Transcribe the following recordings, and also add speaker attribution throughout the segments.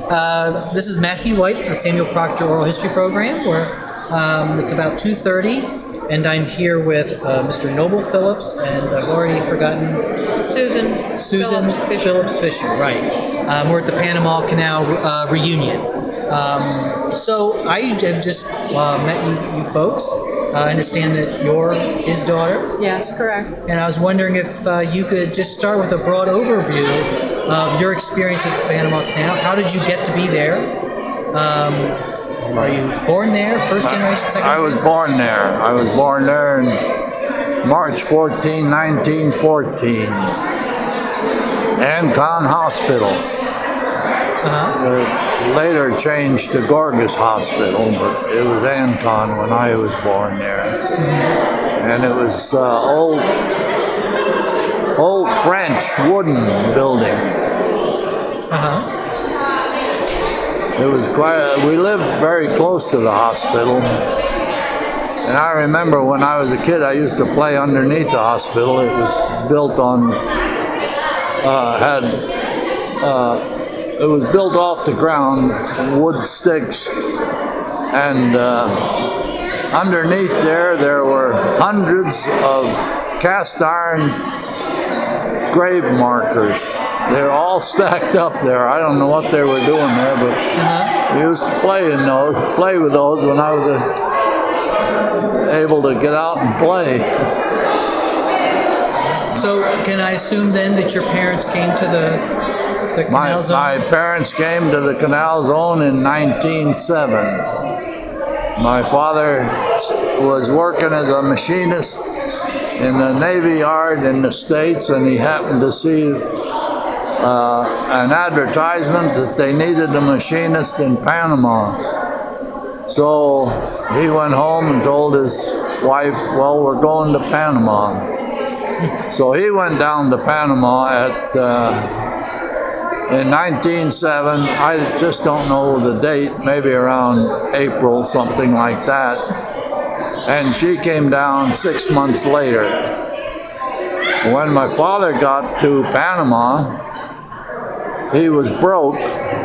Speaker 1: This is Matthew White for the Samuel Proctor Oral History Program, where it's about 2:30, and I'm here with Mr. Noble Phillips, and I've already forgotten...
Speaker 2: Susan
Speaker 1: Phillips Fisher, right. We're at the Panama Canal reunion. So I have just met you folks. I understand that you're his daughter.
Speaker 2: Yes, correct.
Speaker 1: And I was wondering if you could just start with a broad overview of your experience at the Panama Canal. How did you get to be there? Are you born there, first generation, second generation?
Speaker 3: I was born there. I was born there in March 14, 1914. Ancon Hospital. Later changed to Gorgas Hospital, but it was Ancon when I was born there. And it was old French wooden building. It was quite. We lived very close to the hospital, and I remember when I was a kid, I used to play underneath the hospital. It was built on. It was built off the ground, wood sticks, and underneath there were hundreds of cast iron grave markers. They're all stacked up there. I don't know what they were doing there, but we used to play with those when I was able to get out and play.
Speaker 1: So can I assume then that your parents came to the Canal Zone?
Speaker 3: My parents came to the Canal Zone in 1907. My father was working as a machinist in the Navy Yard in the States, and he happened to see an advertisement that they needed a machinist in Panama. So he went home and told his wife, well, we're going to Panama. So he went down to Panama in 1907. I just don't know the date, maybe around April, something like that. And she came down 6 months later. When my father got to Panama, he was broke,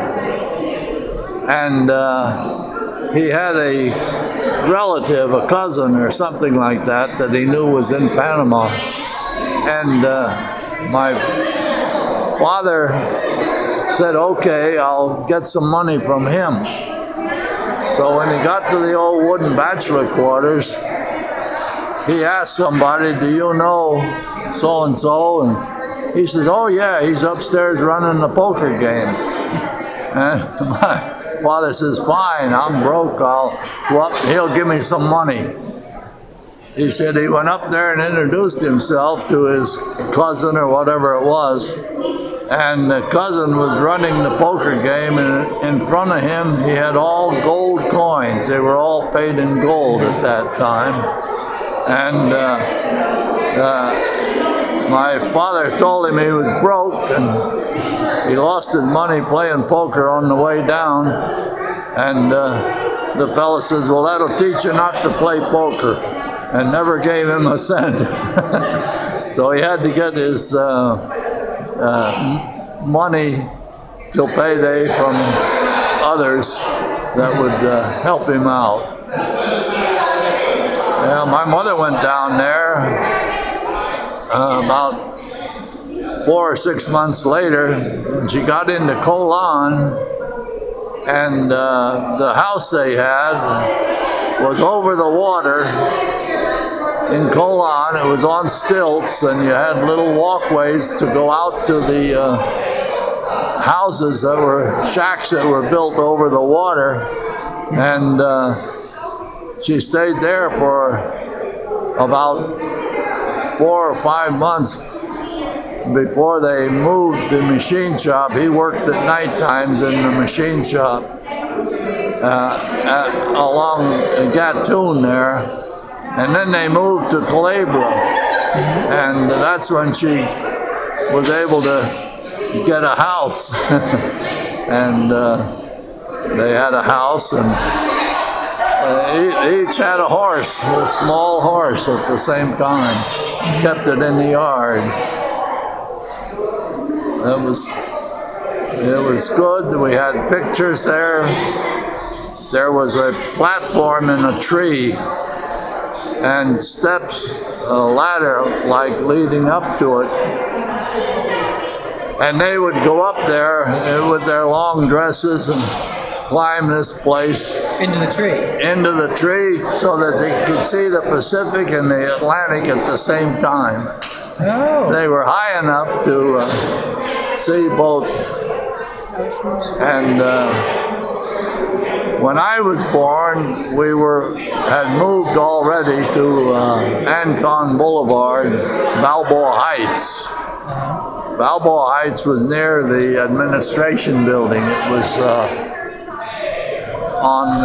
Speaker 3: and he had a relative, a cousin or something like that he knew was in Panama. And my father said, okay, I'll get some money from him. So when he got to the old wooden bachelor quarters, he asked somebody, do you know so-and-so? And he says, oh yeah, he's upstairs running the poker game. And my father says, fine, I'm broke, I'll go up, he'll give me some money. He said he went up there and introduced himself to his cousin or whatever it was, and the cousin was running the poker game, and in front of him he had all gold coins. They were all paid in gold at that time. And my father told him he was broke, and he lost his money playing poker on the way down, and the fellow says, well, that'll teach you not to play poker, and never gave him a cent. So he had to get his money till payday from others that would help him out. Yeah, my mother went down there about 4 or 6 months later, and she got into Colon, and the house they had was over the water in Colon. It was on stilts, and you had little walkways to go out to the houses that were shacks that were built over the water. And she stayed there for about 4 or 5 months before they moved the machine shop. He worked at night times in the machine shop along Gatun there. And then they moved to Culebra, and that's when she was able to get a house. And they had a house, and each had a horse, a small horse at the same time. Kept it in the yard. It was good. We had pictures there. There was a platform in a tree and steps, a ladder like leading up to it. And they would go up there with their long dresses and climb this place
Speaker 1: Into the tree
Speaker 3: so that they could see the Pacific and the Atlantic at the same time.
Speaker 1: Oh.
Speaker 3: They were high enough to see both. And when I was born, we had moved already to Ancon Boulevard, Balboa Heights. Balboa Heights was near the administration building. It was on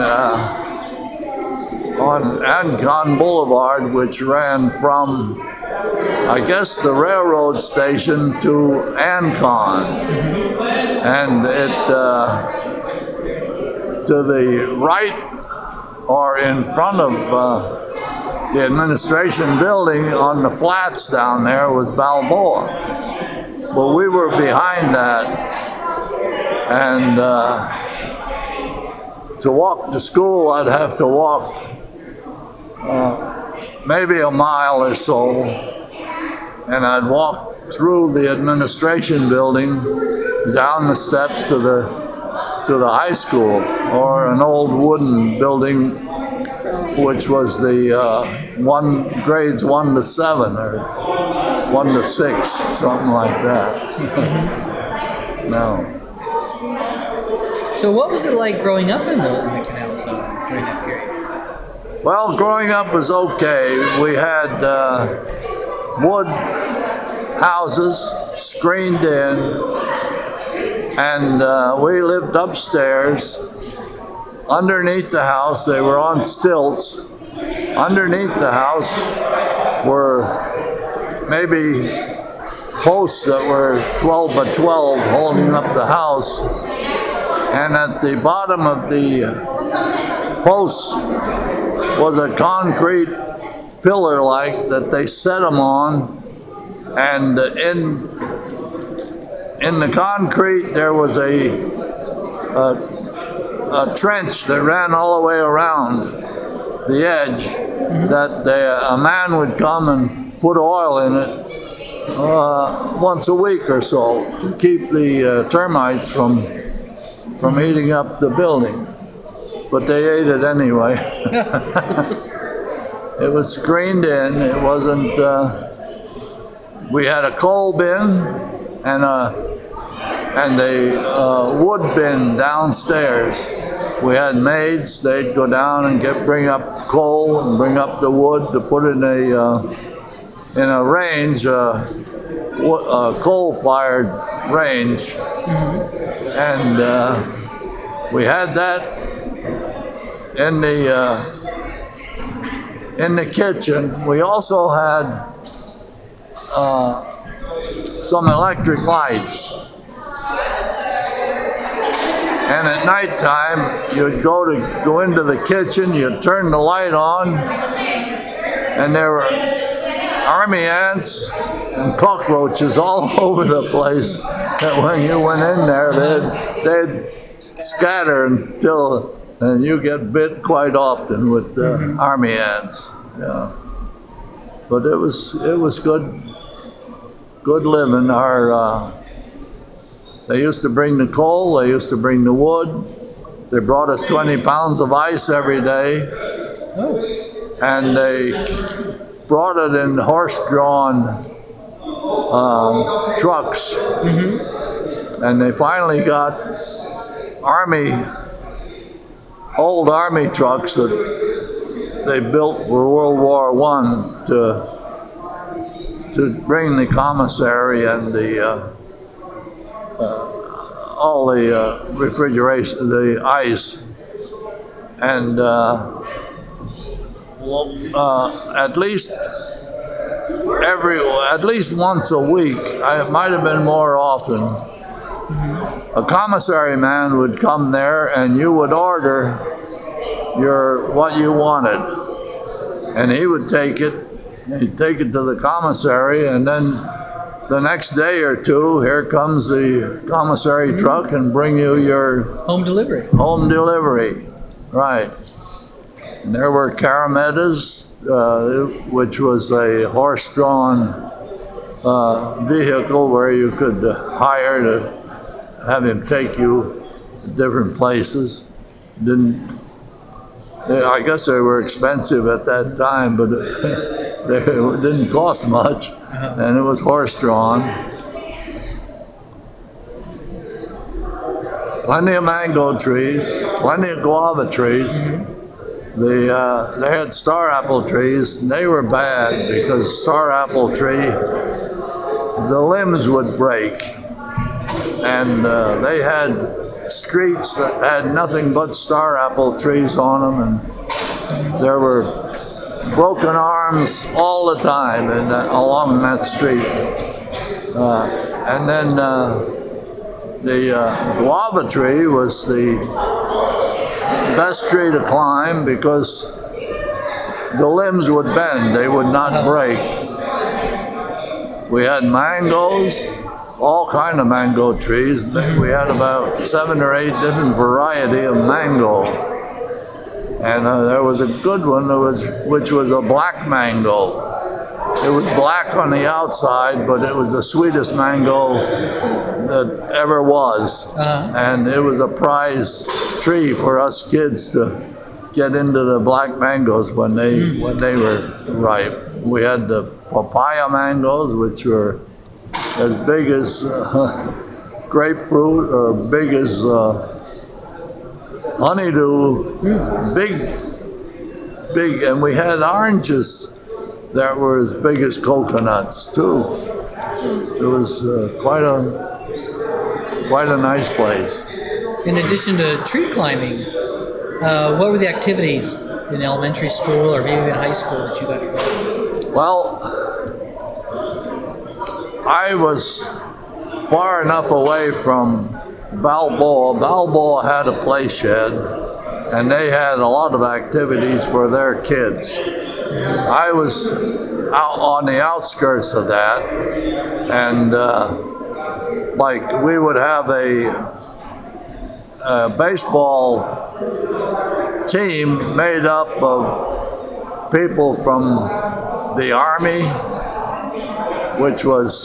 Speaker 3: Ancon Boulevard, which ran from, I guess, the railroad station to Ancon. And it, to the right or in front of the administration building on the flats down there was Balboa. But we were behind that, and to walk to school, I'd have to walk maybe a mile or so, and I'd walk through the administration building, down the steps to the high school, or an old wooden building, which was the grades 1 to 7 or 1 to 6, something like that. No.
Speaker 1: So what was it like growing up in the Canal Zone during that period?
Speaker 3: Well, growing up was okay. We had wood houses screened in, and we lived upstairs. Underneath the house, they were on stilts. Underneath the house were maybe posts that were 12 by 12 holding up the house. And at the bottom of the posts was a concrete pillar like that they set them on. And in the concrete there was a trench that ran all the way around the edge, that a man would come and put oil in it once a week or so to keep the termites from eating up the building. But they ate it anyway. It was screened in. It wasn't. We had a coal bin and a wood bin downstairs. We had maids. They'd go down and bring up coal and bring up the wood to put in a range, a coal-fired range, and we had that in the kitchen. We also had some electric lights. And at nighttime, you'd go into the kitchen, you'd turn the light on, and there were army ants and cockroaches all over the place. That when you went in there, they'd scatter and you get bit quite often with the army ants. Yeah. But it was good living. They used to bring the coal, they used to bring the wood. They brought us 20 pounds of ice every day. Oh. And they brought it in horse-drawn trucks. And they finally got old army trucks that they built for World War I to bring the commissary and all the refrigeration, the ice, and at least once a week, it might have been more often, a commissary man would come there and you would order what you wanted, and he would take it. He'd take it to the commissary, and then the next day or two, here comes the commissary truck and bring you your
Speaker 1: Home delivery.
Speaker 3: home delivery. Right. And there were Carametas, which was a horse-drawn vehicle where you could hire to have him take you to different places. I guess they were expensive at that time, but they didn't cost much, and it was horse-drawn. Plenty of mango trees, plenty of guava trees. They had star apple trees, and they were bad because star apple tree, the limbs would break, and they had streets that had nothing but star apple trees on them, and there were broken arms all the time along that street. And then the guava tree was the best tree to climb because the limbs would bend, they would not break. We had mangoes, all kind of mango trees. We had about 7 or 8 different variety of mango. And there was a good one which was a black mango. It was black on the outside, but it was the sweetest mango that ever was. And it was a prize tree for us kids to get into the black mangoes when they were ripe. We had the papaya mangoes, which were as big as grapefruit or big as honeydew, big, and we had oranges that were as big as coconuts too. It was quite a nice place.
Speaker 1: In addition to tree climbing, what were the activities in elementary school or maybe in high school that you got involved with?
Speaker 3: Well, I was far enough away from Balboa. Balboa had a play shed, and they had a lot of activities for their kids. I was out on the outskirts of that, and like we would have a baseball team made up of people from the Army, which was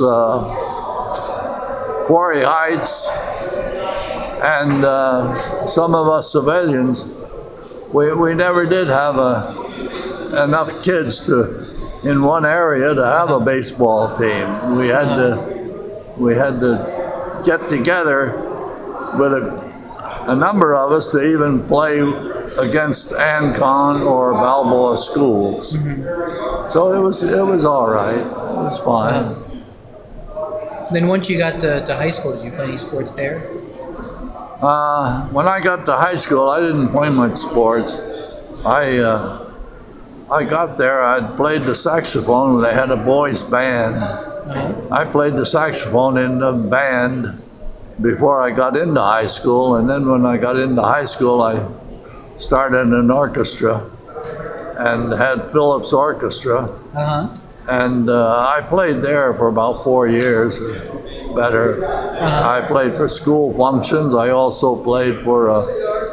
Speaker 3: Quarry Heights, and some of us civilians. We never did have enough kids in one area to have a baseball team. We had to get together with a number of us to even play against Ancon or Balboa schools. So it was all right. It was fine.
Speaker 1: Then once you got to high school, did you play any sports there?
Speaker 3: When I got to high school, I didn't play much sports. I got there, I'd played the saxophone. They had a boys' band. I played the saxophone in the band before I got into high school, and then when I got into high school, I started an orchestra and had Phillips Orchestra. And I played there for about 4 years, better. I played for school functions. I also played for a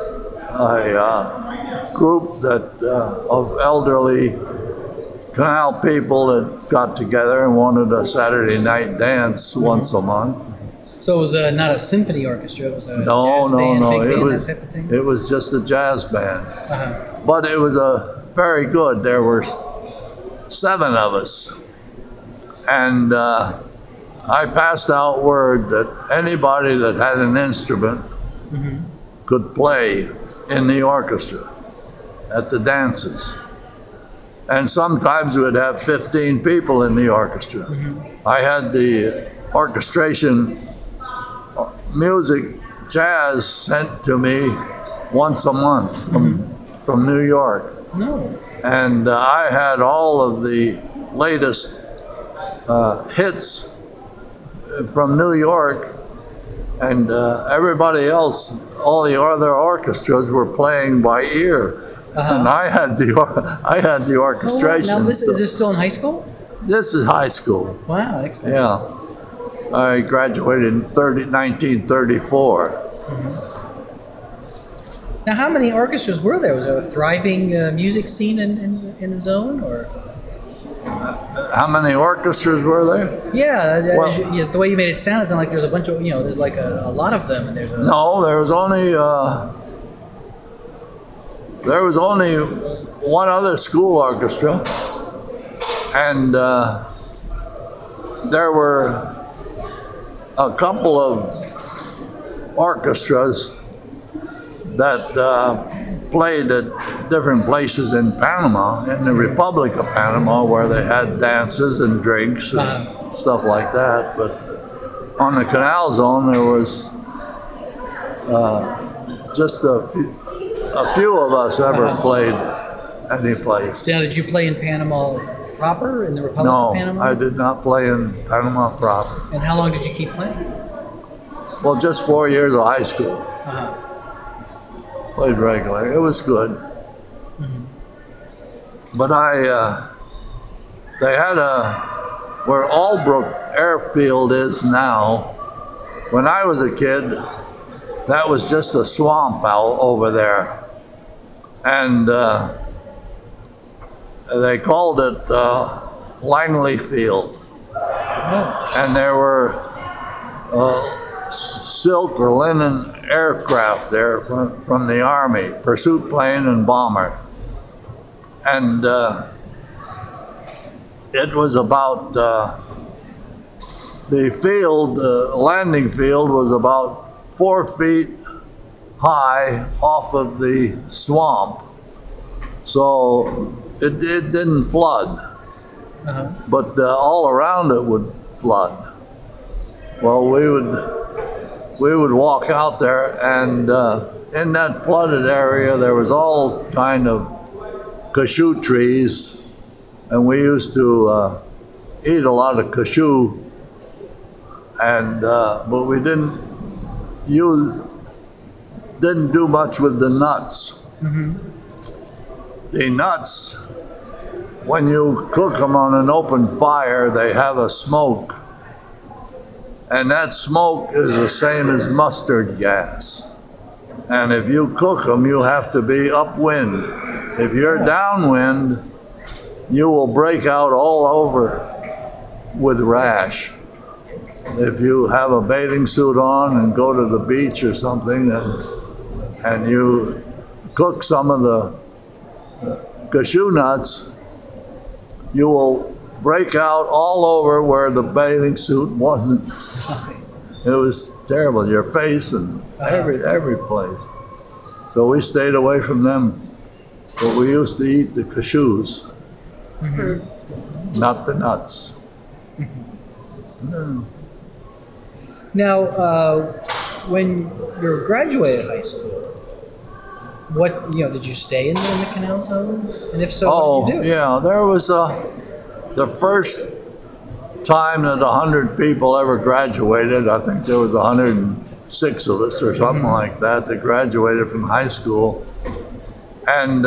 Speaker 3: group of elderly canal people that got together and wanted a Saturday night dance once a month.
Speaker 1: So it was not a symphony orchestra, it was a jazz band, big band, that type of thing?
Speaker 3: It was just a jazz band. But it was very good. There were 7 of us. And I passed out word that anybody that had an instrument could play in the orchestra at the dances. And sometimes we'd have 15 people in the orchestra. I had the orchestration music jazz sent to me once a month from New York. And I had all of the latest hits from New York, and everybody else, all the other orchestras were playing by ear. And I had the orchestration.
Speaker 1: Now is this still in high school?
Speaker 3: This is high school.
Speaker 1: Wow, excellent.
Speaker 3: Yeah. I graduated in 1934.
Speaker 1: Now, how many orchestras were there? Was there a thriving music scene in the zone, or?
Speaker 3: How many orchestras were there?
Speaker 1: Yeah,
Speaker 3: Well-
Speaker 1: the way you made it sound, it sounded like there's a bunch of, there's like a lot of them, and there's a.
Speaker 3: No, there was only one other school orchestra, and there were a couple of orchestras that played at different places in Panama, in the Republic of Panama, where they had dances and drinks and stuff like that. But on the Canal Zone, there was just a few of us ever played any place.
Speaker 1: Now, did you play in Panama proper, in the Republic
Speaker 3: No,
Speaker 1: of Panama?
Speaker 3: I did not play in Panama proper.
Speaker 1: And how long did you keep playing?
Speaker 3: Well, just 4 years of high school.
Speaker 1: Uh-huh.
Speaker 3: Played regularly. It was good. But they had where Albrook Airfield is now. When I was a kid, that was just a swamp out over there. And they called it Langley Field.
Speaker 1: Oh.
Speaker 3: And there were silk or linen aircraft there from the Army, pursuit plane and bomber. And it was about, the landing field was about 4 feet high off of the swamp. So it didn't flood, but all around it would flood. Well, we would walk out there, and in that flooded area, there was all kind of cashew trees, and we used to eat a lot of cashew, and but we didn't do much with the nuts. The nuts, when you cook them on an open fire, they have a smoke. And that smoke is the same as mustard gas. And if you cook them, you have to be upwind. If you're downwind, you will break out all over with rash. If you have a bathing suit on and go to the beach or something, and you cook some of the cashew nuts, you will break out all over where the bathing suit wasn't. It was terrible, your face and every place. So we stayed away from them, but we used to eat the cashews, not the nuts.
Speaker 1: Now, when you graduated high school, did you stay in the Canal Zone? And if so, what did you do?
Speaker 3: Yeah, there was the first time that 100 people ever graduated. I think there was 106 of us or something like that graduated from high school. And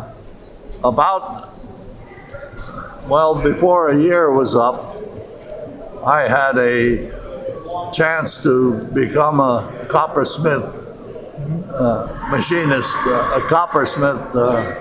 Speaker 3: before a year was up, I had a chance to become a coppersmith machinist, a coppersmith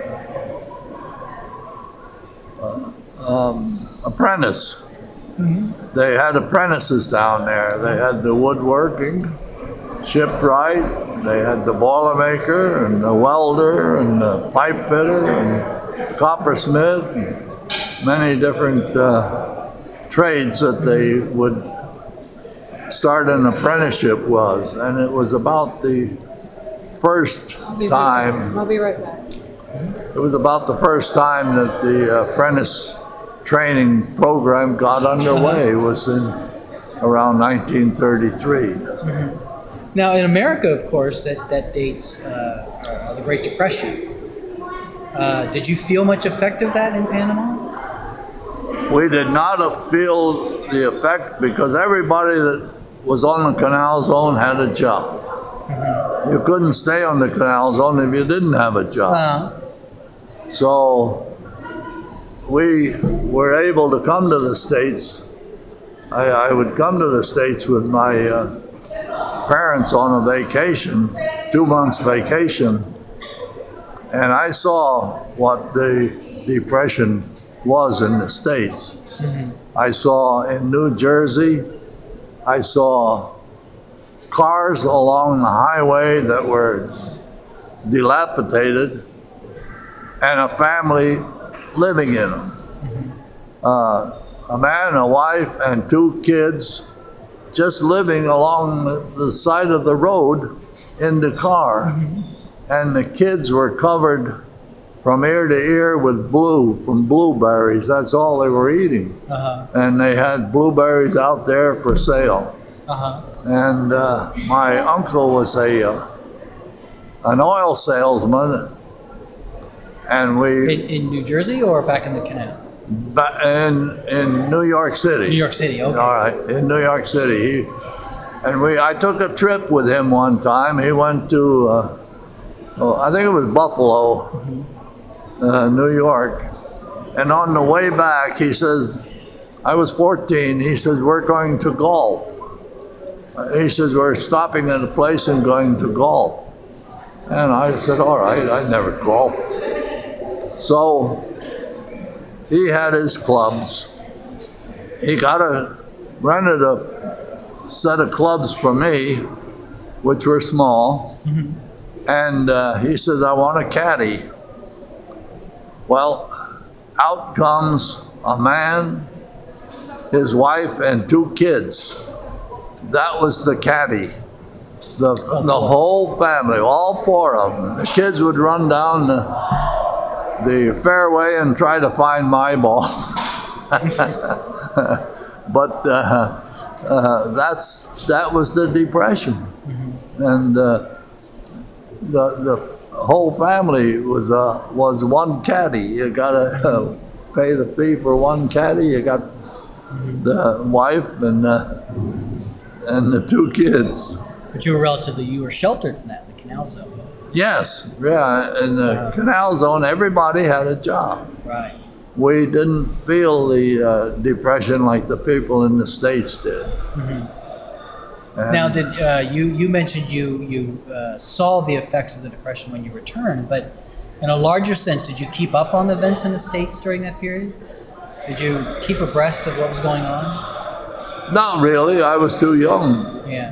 Speaker 3: apprentice. They had apprentices down there. They had the woodworking, shipwright, they had the boilermaker and the welder and the pipe fitter and coppersmith, and many different trades that they would start an apprenticeship was. And it was about the first time.
Speaker 2: I'll be right back.
Speaker 3: It was about the first time that the apprentice training program got underway. Was in around 1933.
Speaker 1: Now, in America, of course, that dates the Great Depression. Did you feel much effect of that in Panama?
Speaker 3: We did not feel the effect because everybody that was on the Canal Zone had a job. You couldn't stay on the Canal Zone if you didn't have a job. So we were able to come to the States I would come to the States with my parents on a vacation, 2 months vacation, and I saw what the Depression was in the States. Mm-hmm. I saw in New Jersey, I saw cars along the highway that were dilapidated and a family living in them. Mm-hmm. A man, a wife, and 2 kids just living along the side of the road in the car. Mm-hmm. And the kids were covered from ear to ear with from blueberries. That's all they were eating. Uh-huh. And they had blueberries out there for sale. Uh-huh. And my uncle was an oil salesman, and we
Speaker 1: in New Jersey or back in the canal?
Speaker 3: In New York City.
Speaker 1: New York City, okay.
Speaker 3: All right, in New York City. I took a trip with him one time. He went to I think it was Buffalo, mm-hmm. New York. And on the way back, he says, I was 14, he says, we're going to golf. He says, we're stopping at a place and going to golf. And I said, all right, I'd never golf. So he had his clubs. He rented a set of clubs for me, which were small. Mm-hmm. And he says, I want a caddy. Well, out comes a man, his wife, and 2 kids. That was the caddy. The whole family, all 4 of them. The kids would run down the fairway and try to find my ball. But that was the Depression. Mm-hmm. And the whole family was one caddy. You got to pay the fee for one caddy. You got the wife and the 2 kids.
Speaker 1: But you were sheltered from that in the canal zone.
Speaker 3: Yes, yeah. In the canal zone, everybody had a job.
Speaker 1: Right.
Speaker 3: We didn't feel the Depression like the people in the States did. Mm-hmm.
Speaker 1: Now, did you mentioned you saw the effects of the Depression when you returned, but in a larger sense, did you keep up on the events in the States during that period? Did you keep abreast of what was going on?
Speaker 3: Not really. I was too young.
Speaker 1: Yeah.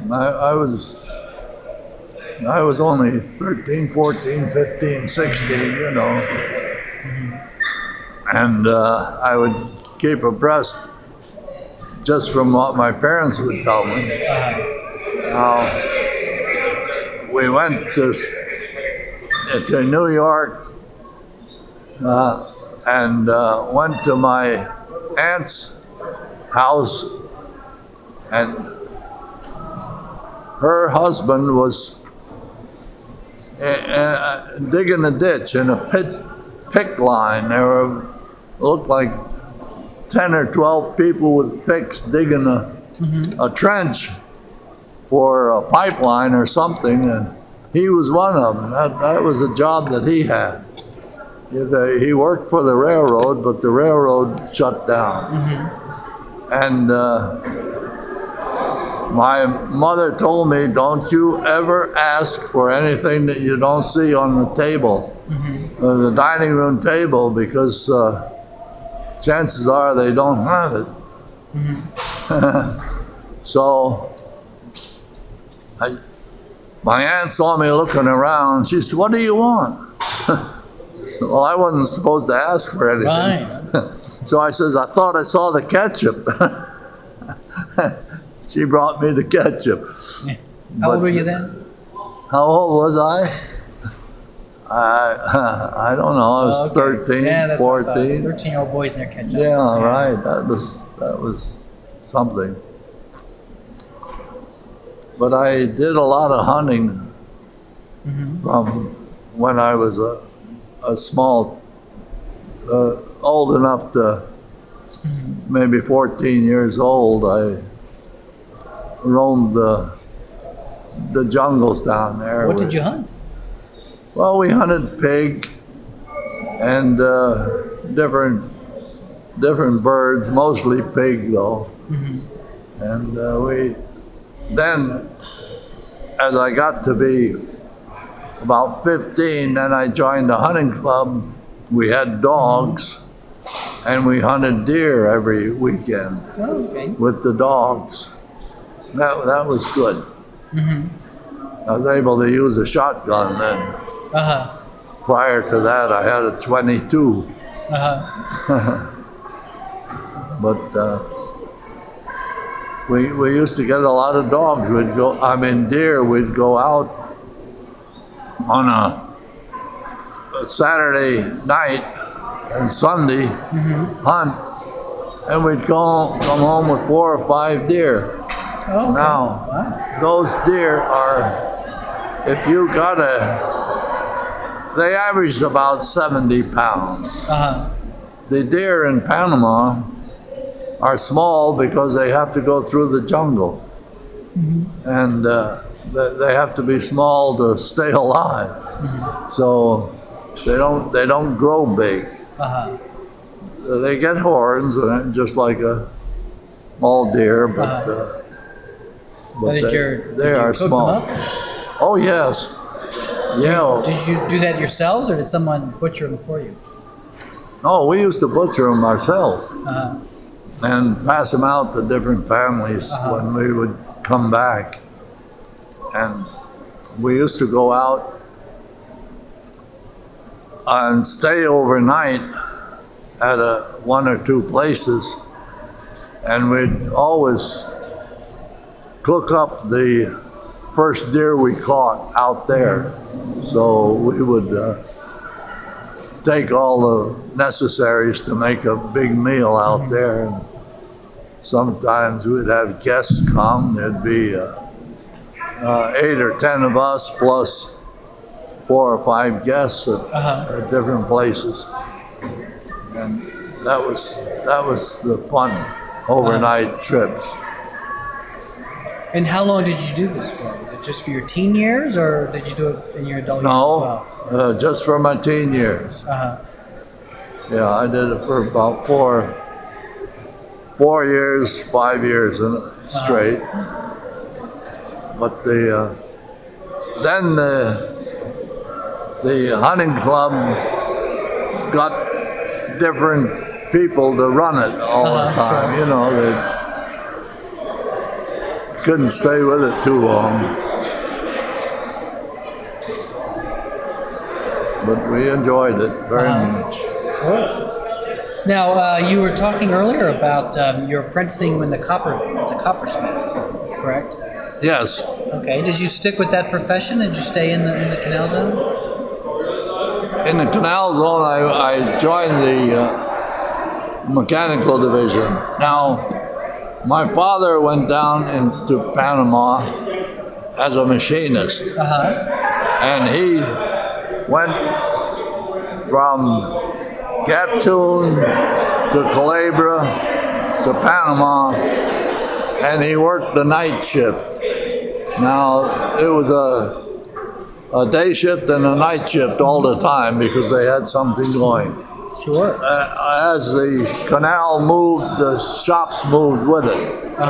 Speaker 3: I was only 13, 14, 15, 16, you know. Mm-hmm. And I would keep abreast just from what my parents would tell me. Now, we went to New York and went to my aunt's house, and her husband was digging a ditch in a pick line. There looked like 10 or 12 people with picks digging a trench for a pipeline or something, and he was one of them. That was the job that he had. He worked for the railroad, but the railroad shut down. Mm-hmm. And my mother told me, don't you ever ask for anything that you don't see on the table, mm-hmm. The dining room table, because chances are they don't have it. Mm-hmm. So my aunt saw me looking around. She said, what do you want? Well, I wasn't supposed to ask for anything. Right. So I says, I thought I saw the ketchup. She brought me the ketchup.
Speaker 1: How old were you then?
Speaker 3: How old was I? I don't know. I was 13, 14.
Speaker 1: 13-year-old boys in their ketchup.
Speaker 3: Yeah, right. That was something. But I did a lot of hunting mm-hmm. from when I was a small, old enough to mm-hmm. maybe 14 years old. I roamed the jungles down there.
Speaker 1: What did you hunt?
Speaker 3: Well, we hunted pig and different birds, mostly pig though. Mm-hmm. And then, as I got to be about 15, then I joined the hunting club. We had dogs, and we hunted deer every weekend
Speaker 1: Oh, okay.
Speaker 3: with the dogs. That was good. I was able to use a shotgun then.
Speaker 1: Uh-huh.
Speaker 3: Prior to that, I had a 22.
Speaker 1: Uh-huh.
Speaker 3: But we used to get a lot of dogs. Deer. We'd go out on a Saturday night and Sunday, hunt, and we'd come home with 4 or 5 deer.
Speaker 1: Oh, okay.
Speaker 3: Now,
Speaker 1: Wow.
Speaker 3: those deer are, if you got they averaged about 70 pounds.
Speaker 1: Uh-huh.
Speaker 3: The deer in Panama are small because they have to go through the jungle. And they have to be small to stay alive. So they don't grow big.
Speaker 1: Uh-huh.
Speaker 3: They get horns, just like a small deer, but they are
Speaker 1: cook
Speaker 3: small.
Speaker 1: them up?
Speaker 3: Oh yes, yeah.
Speaker 1: Did you do that yourselves, or did someone butcher them for you?
Speaker 3: Oh, we used to butcher them ourselves
Speaker 1: Uh-huh.
Speaker 3: and pass them out to different families when we would come back. And we used to go out and stay overnight at one or two places, and we'd always cook up the first deer we caught out there. So we would take all the necessaries to make a big meal out there. And sometimes we'd have guests come. There'd be 8 or 10 of us plus 4 or 5 guests at different places, and that was the fun overnight trips.
Speaker 1: And how long did you do this for? Was it just for your teen years, or did you do it in your adult years
Speaker 3: No,
Speaker 1: as well?
Speaker 3: just for my teen years.
Speaker 1: Uh-huh.
Speaker 3: Yeah, I did it for about 4 years, 5 years straight. But then the hunting club got different people to run it all the time.
Speaker 1: Sure.
Speaker 3: You know, they couldn't stay with it too long. But we enjoyed it very much.
Speaker 1: Sure. Now, you were talking earlier about your apprenticing as a coppersmith, correct?
Speaker 3: Yes.
Speaker 1: Okay. Did you stick with that profession? Did you stay in the canal zone?
Speaker 3: In the canal zone, I joined the mechanical division. Now, my father went down into Panama as a machinist, and he went from Gatun to Culebra to Panama, and he worked the night shift. Now, it was a day shift and a night shift all the time because they had something going.
Speaker 1: Sure.
Speaker 3: As the canal moved, the shops moved with it.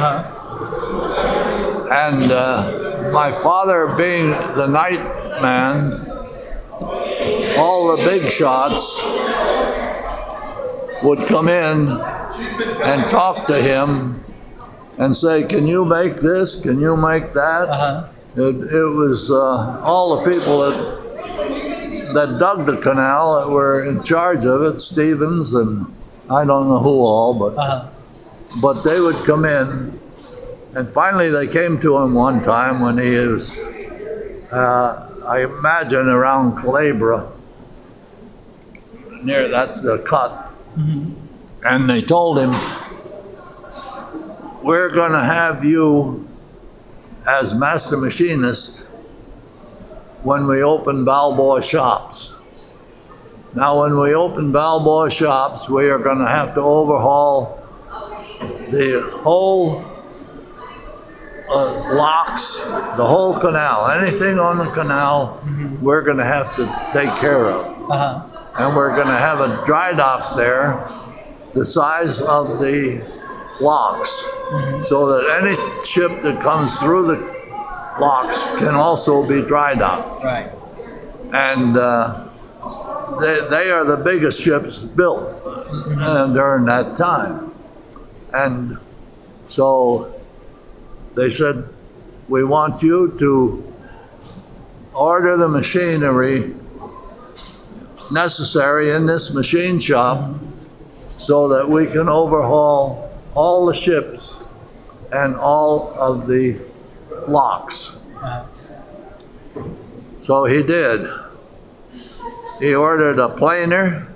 Speaker 3: And my father, being the night man, all the big shots would come in and talk to him and say, "Can you make this? Can you make that?" It was all the people that dug the canal that were in charge of it, Stevens and I don't know who all, but they would come in, and finally they came to him one time when he was, I imagine around Culebra, that's the cut, and they told him, "We're going to have you as master machinist when we open Balboa shops. Now, when we open Balboa shops, we are going to have to overhaul the whole locks, the whole canal. Anything on the canal, we're going to have to take care of. And we're going to have a dry dock there the size of the locks, so that any ship that comes through the locks can also be dry docked.
Speaker 1: Right.
Speaker 3: And they are the biggest ships built during that time. And so they said, we want you to order the machinery necessary in this machine shop so that we can overhaul all the ships and all of the locks. So he did. He ordered a planer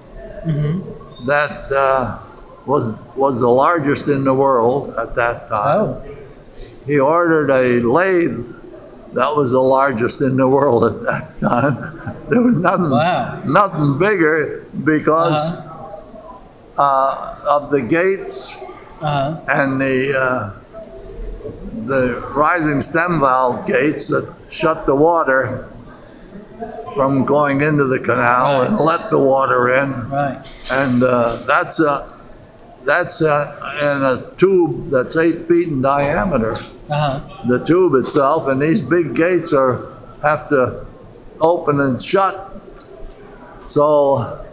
Speaker 3: that was the largest in the world at that time.
Speaker 1: Oh.
Speaker 3: He ordered a lathe that was the largest in the world at that time. There was nothing bigger because of the gates and the rising stem valve gates that shut the water from going into the canal and let the water in.
Speaker 1: Right.
Speaker 3: And that's in a tube that's 8 feet in diameter. The tube itself, and these big gates have to open and shut. So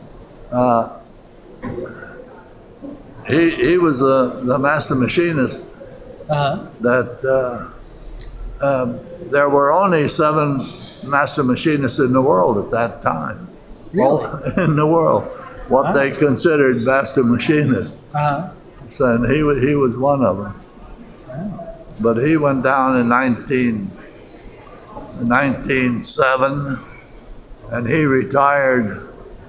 Speaker 3: he was the master machinist. That there were only 7 master machinists in the world at that time.
Speaker 1: Really?
Speaker 3: In the world, what they considered master machinists. So, and he was one of them. But he went down in 1907, and he retired.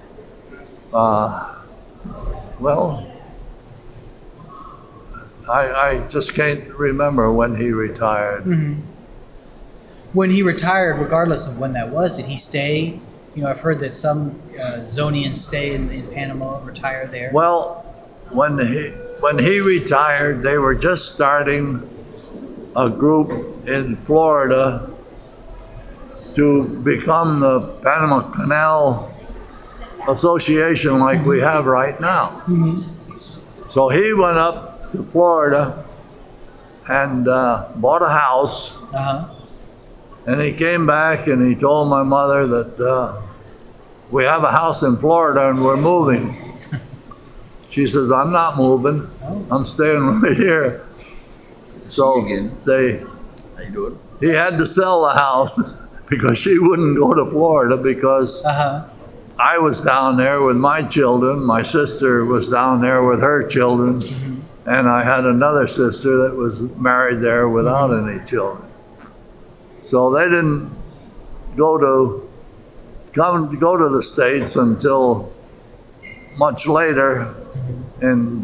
Speaker 3: I just can't remember when he retired.
Speaker 1: When he retired, regardless of when that was, did he stay? You know, I've heard that some Zonians stay in Panama, retire there.
Speaker 3: Well, when he retired, they were just starting a group in Florida to become the Panama Canal Association like we have right now. So he went up to Florida and bought a house. And he came back and he told my mother that we have a house in Florida and we're moving. She says, I'm not moving. I'm staying right here. So he had to sell the house because she wouldn't go to Florida because I was down there with my children. My sister was down there with her children. And I had another sister that was married there without any children. So they didn't go to the States until much later in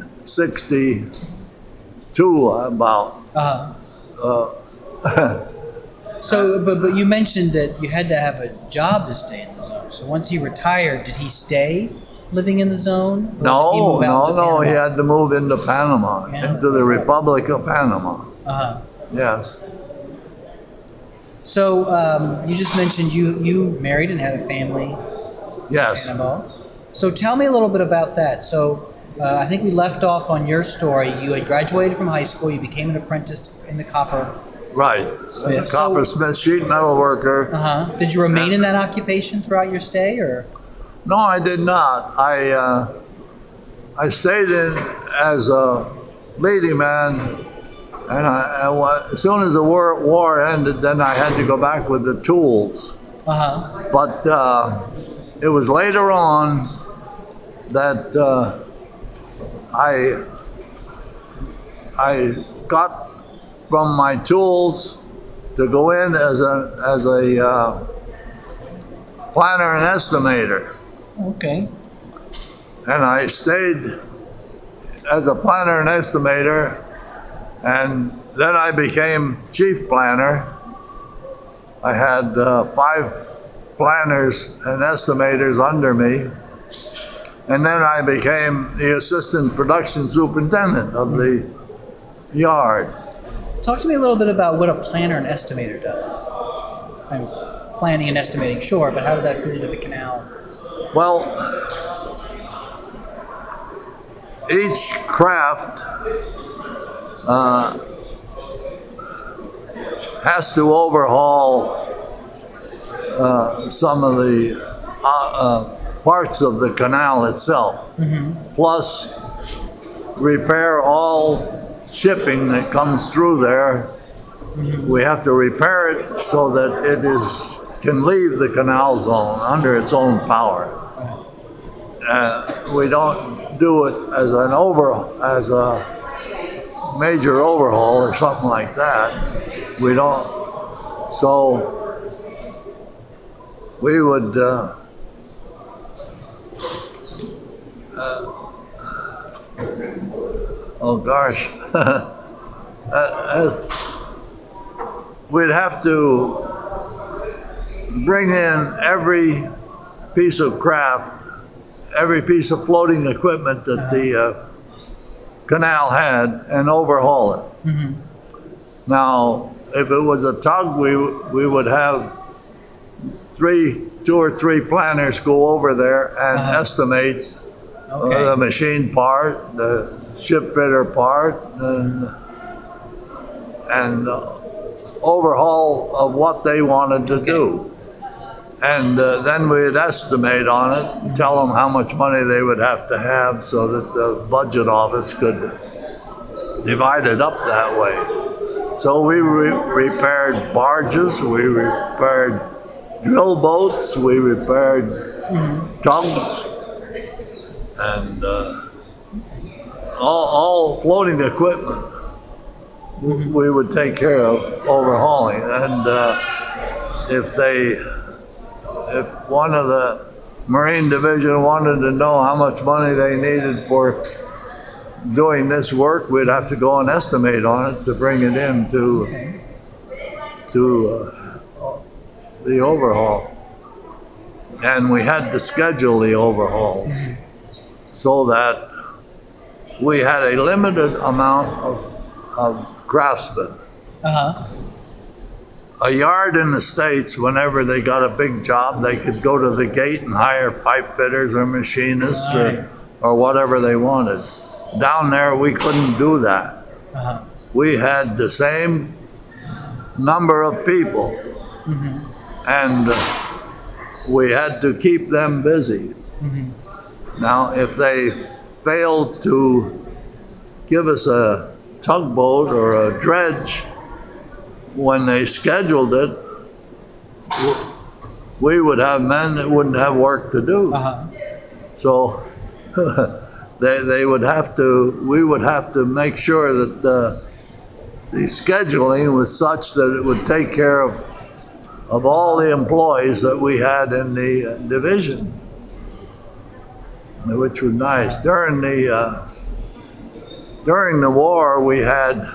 Speaker 3: 62 about.
Speaker 1: So, but you mentioned that you had to have a job to stay in the zone. So once he retired, did he stay living in the zone?
Speaker 3: No. He had to move into Panama, into the Republic of Panama. Yes.
Speaker 1: So you just mentioned you married and had a family.
Speaker 3: Yes.
Speaker 1: In Panama. So tell me a little bit about that. So I think we left off on your story. You had graduated from high school. You became an apprentice in the copper.
Speaker 3: Right.
Speaker 1: Smith.
Speaker 3: Coppersmith, sheet metal worker.
Speaker 1: Did you remain in that occupation throughout your stay, or?
Speaker 3: No, I did not. I stayed in as a leading man, and as soon as the war ended, then I had to go back with the tools. But it was later on that I got from my tools to go in as a planner and estimator.
Speaker 1: Okay.
Speaker 3: And I stayed as a planner and estimator, and then I became chief planner. I had 5 planners and estimators under me, and then I became the assistant production superintendent of the yard.
Speaker 1: Talk to me a little bit about what a planner and estimator does. I'm planning and estimating, sure, but how did that fit into the canal?
Speaker 3: Well, each craft has to overhaul some of the parts of the canal itself, plus repair all shipping that comes through there. We have to repair it so that it can leave the canal zone under its own power. We don't do it as a major overhaul or something like that. We don't. So we would oh gosh, we'd have to bring in every piece of craft, every piece of floating equipment that the canal had, and overhaul it. Now, if it was a tug, we would have two or three planners go over there and estimate the machine part, the ship fitter part, and overhaul of what they wanted to do. And then we'd estimate on it, tell them how much money they would have to have so that the budget office could divide it up that way. So we repaired barges, we repaired drill boats, we repaired tugs, and all floating equipment we would take care of overhauling. And if one of the Marine Division wanted to know how much money they needed for doing this work, we'd have to go and estimate on it to bring it in to the overhaul. And we had to schedule the overhauls so that we had a limited amount of craftsmen. A yard in the States, whenever they got a big job, they could go to the gate and hire pipe fitters or machinists or whatever they wanted. Down there, we couldn't do that. We had the same number of people, and we had to keep them busy. Now, if they failed to give us a tugboat or a dredge when they scheduled it, we would have men that wouldn't have work to do. So we would have to make sure that the scheduling was such that it would take care of all the employees that we had in the division, which was nice. During the war, we had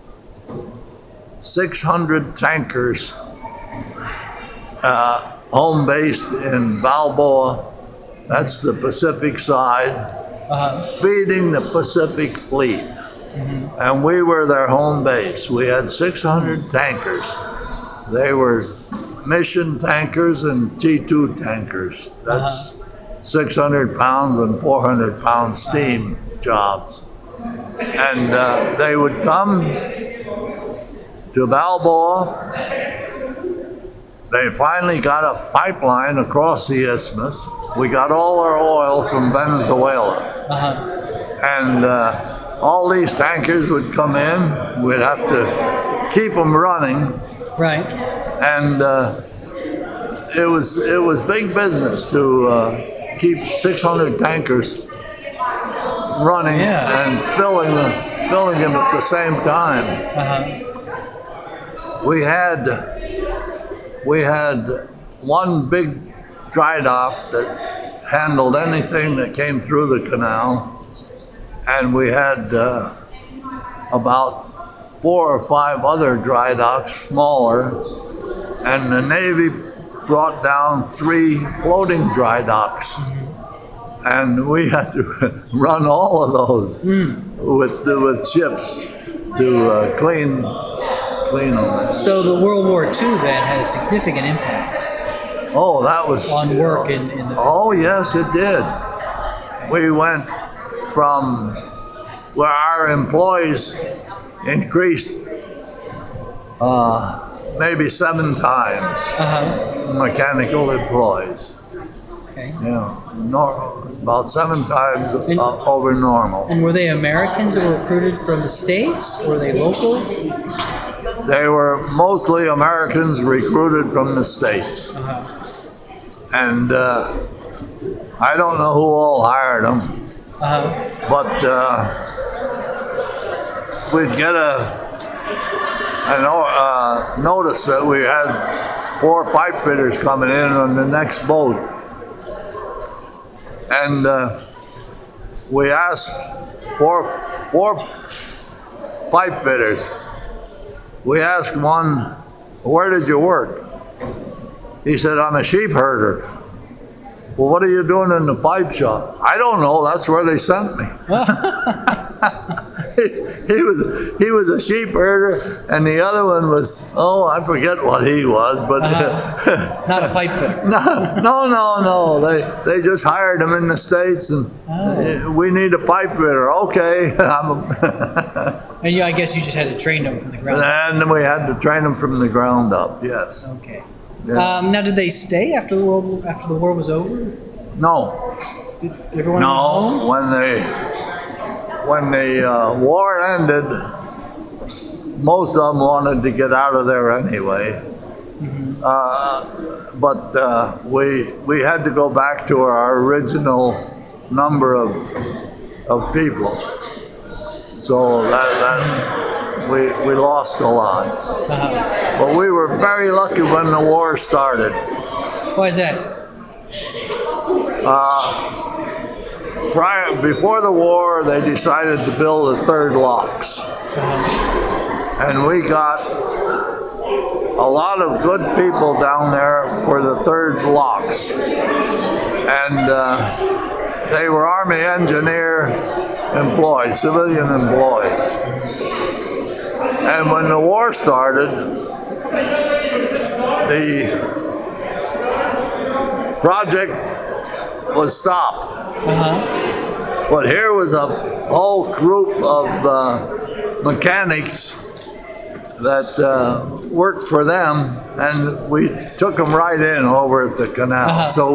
Speaker 3: 600 tankers home based in Balboa, that's the Pacific side, feeding the Pacific Fleet. And we were their home base. We had 600 tankers. They were mission tankers and T2 tankers. That's 600 pounds and 400 pound steam jobs. And they would come to Balboa. They finally got a pipeline across the isthmus. We got all our oil from Venezuela. And all these tankers would come in. We'd have to keep them running.
Speaker 1: Right.
Speaker 3: And it was big business to keep 600 tankers running and filling them at the same time. We had one big dry dock that handled anything that came through the canal, and we had about 4 or 5 other dry docks, smaller, and the Navy brought down 3 floating dry docks. And we had to run all of those with ships to clean them.
Speaker 1: So the World War II then had a significant impact.
Speaker 3: Oh, that was
Speaker 1: on work in the.
Speaker 3: Oh yes, it did. We went from where our employees increased maybe 7 times mechanical employees.
Speaker 1: Okay.
Speaker 3: About 7 times over normal.
Speaker 1: And were they Americans that were recruited from the States, or were they local?
Speaker 3: They were mostly Americans recruited from the States. And I don't know who all hired them, but we'd get a notice that we had 4 pipe fitters coming in on the next boat. And we asked four pipe fitters. We asked one, "Where did you work?" He said, "I'm a sheep herder." "Well, what are you doing in the pipe shop?" "I don't know. That's where they sent me." He was a sheep herder, and the other one was, I forget what he was, but
Speaker 1: not a pipe fitter.
Speaker 3: No. They just hired him in the States, and we need a pipe fitter. Okay.
Speaker 1: And I guess you just had to train them from the ground up.
Speaker 3: And we had to train them from the ground up. Yes.
Speaker 1: Okay.
Speaker 3: Yeah.
Speaker 1: Now, did they stay after the war was over?
Speaker 3: No.
Speaker 1: Did everyone was home?
Speaker 3: When the war ended, most of them wanted to get out of there anyway. But we had to go back to our original number of people. So that we lost a lot. But we were very lucky when the war started.
Speaker 1: Why is that?
Speaker 3: Before the war, they decided to build a 3rd locks. And we got a lot of good people down there for the 3rd locks. And they were Army engineer employees, civilian employees. And when the war started, the project was stopped. But here was a whole group of mechanics that worked for them, and we took them right in over at the canal. So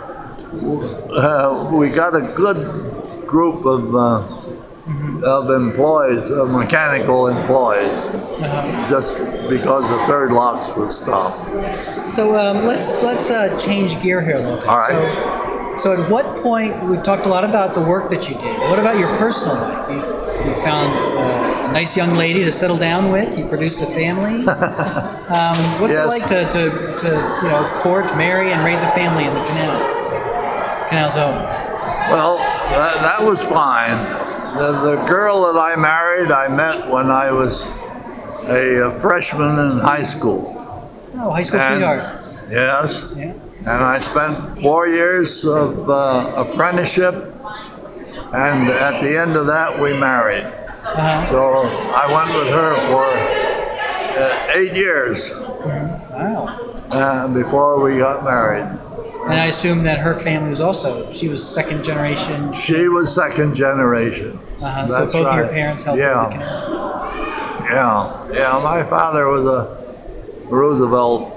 Speaker 3: we got a good group of employees, mechanical employees, just because the 3rd locks was stopped.
Speaker 1: So let's change gear here a little bit.
Speaker 3: All right.
Speaker 1: So at what point, we've talked a lot about the work that you did. What about your personal life? You found a nice young lady to settle down with. You produced a family. What's it like to court, marry, and raise a family in the Canal Zone?
Speaker 3: Well, that was fine. The girl that I married, I met when I was a freshman in high school.
Speaker 1: Oh, high school sweetheart.
Speaker 3: Yes.
Speaker 1: Yeah.
Speaker 3: And I spent 4 years of apprenticeship, and at the end of that, we married. So I went with her for 8 years.
Speaker 1: Wow.
Speaker 3: Before we got married.
Speaker 1: And I assume that her family she was 2nd generation?
Speaker 3: She was 2nd generation.
Speaker 1: So both of your parents helped with the canal?
Speaker 3: Yeah. My father was a Roosevelt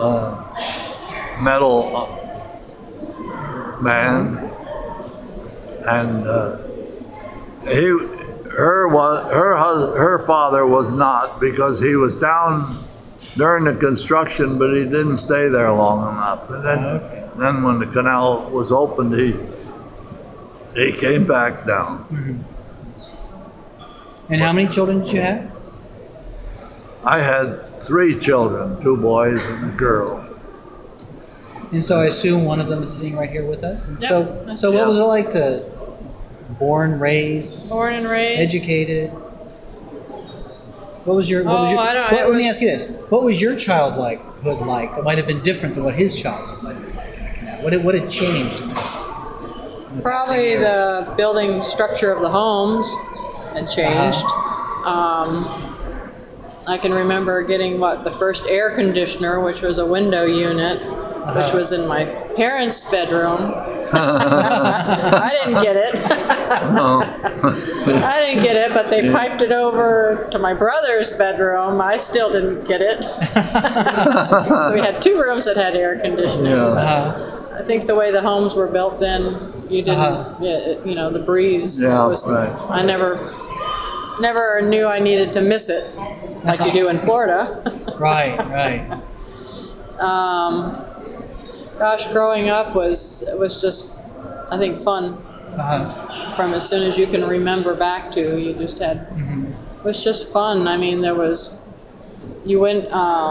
Speaker 3: medal man, and her father was not, because he was down during the construction, but he didn't stay there long enough. And then when the canal was opened, he came back down.
Speaker 1: And how many children did you have?
Speaker 3: I had 3 children, 2 boys and a girl.
Speaker 1: And so I assume one of them is sitting right here with us. And so what was it like to born, raised, educated? Let me ask you this. What was your childhood like that might have been different than what his childhood might have been like in the canal? What had changed?
Speaker 2: Probably the building structure of the homes had changed. I can remember getting the first air conditioner, which was a window unit, which was in my parents' bedroom, I didn't get it.
Speaker 3: No.
Speaker 2: I didn't get it, but they piped it over to my brother's bedroom. I still didn't get it. So we had 2 rooms that had air conditioning.
Speaker 3: Yeah.
Speaker 2: I think the way the homes were built then, you didn't, the breeze.
Speaker 3: Yeah,
Speaker 2: was,
Speaker 3: right.
Speaker 2: I never knew I needed to miss it like you do in Florida.
Speaker 1: Right.
Speaker 2: Gosh, growing up was just, I think, fun. From as soon as you can remember back to, you just had, it was just fun. I mean, you went,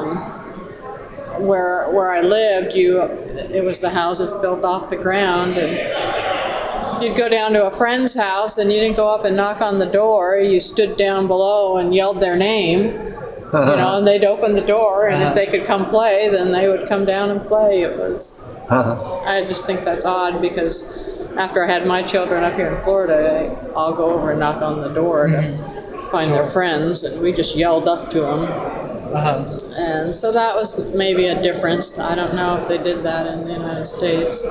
Speaker 2: where I lived, it was the houses built off the ground, and you'd go down to a friend's house and you didn't go up and knock on the door. You stood down below and yelled their name, and they'd open the door, and if they could come play, then they would come down and play. It was, I just think that's odd, because after I had my children up here in Florida, I'll go over and knock on the door to find their friends, and we just yelled up to them. And so that was maybe a difference. I don't know if they did that in the United States.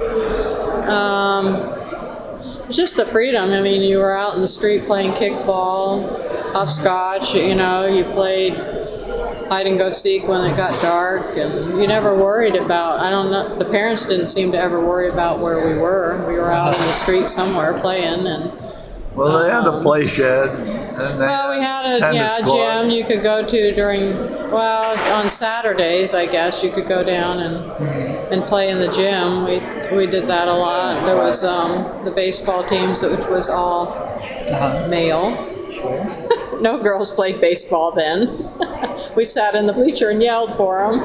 Speaker 2: It's just the freedom. I mean, you were out in the street playing kickball, hopscotch, you played hide and go seek when it got dark, and you never worried about, I don't know, the parents didn't seem to ever worry about where we were. We were out in the street somewhere playing, and
Speaker 3: Well, they had a play shed. And
Speaker 2: we had a gym you could go to on Saturdays, I guess, you could go down and play in the gym. We did that a lot. There was the baseball teams, which was all male.
Speaker 1: Sure.
Speaker 2: No girls played baseball then. We sat in the bleacher and yelled for them.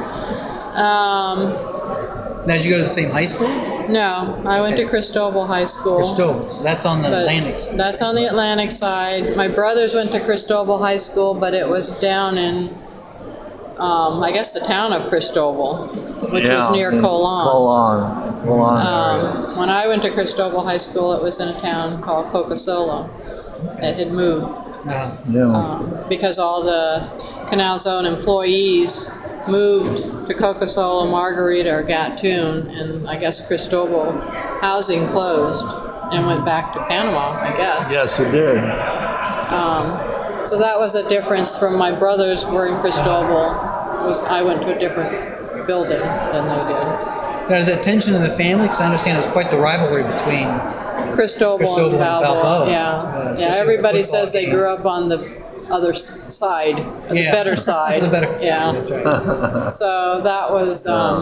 Speaker 1: Now, did you go to the same high school?
Speaker 2: No, I went to Cristobal High School.
Speaker 1: Cristobal, so that's on the Atlantic side.
Speaker 2: That's on the Atlantic side. My brothers went to Cristobal High School, but it was down in, I guess, the town of Cristobal, which was near Colon. When I went to Cristobal High School, it was in a town called Cocosolo. It had moved. Because all the Canal Zone employees moved to Cocosolo, Margarita, or Gatun, and I guess Cristobal housing closed and went back to Panama, I guess.
Speaker 3: Yes, it did.
Speaker 2: So that was a difference from my brothers were in Cristobal. I went to a different building than they did.
Speaker 1: Now, is that tension in the family? Because I understand there's quite the rivalry between
Speaker 2: Cristobal and Balboa. Yeah. Everybody says they
Speaker 1: game.
Speaker 2: grew up on the other side, the better side.
Speaker 1: The better side.
Speaker 2: Yeah.
Speaker 1: That's right.
Speaker 2: So that was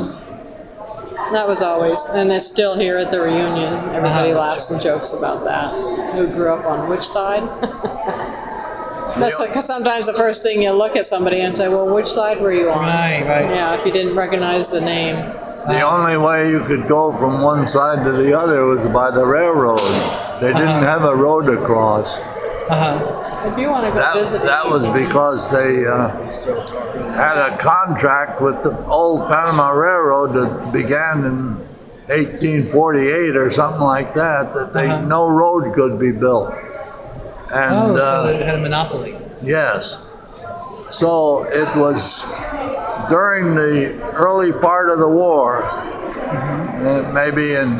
Speaker 2: always, and it's still here at the reunion. Everybody laughs and jokes about that. Who grew up on which side? That's because sometimes the first thing you look at somebody and say, "Well, which side were you on?"
Speaker 1: Right.
Speaker 2: Yeah, if you didn't recognize the name.
Speaker 3: The only way you could go from one side to the other was by the railroad. They didn't have a road to cross.
Speaker 2: If you want to go visit,
Speaker 3: that was because they had a contract with the old Panama Railroad that began in 1848 or something like that. No road could be built. And
Speaker 1: so they had a monopoly.
Speaker 3: Yes. So it was during the early part of the war, maybe in,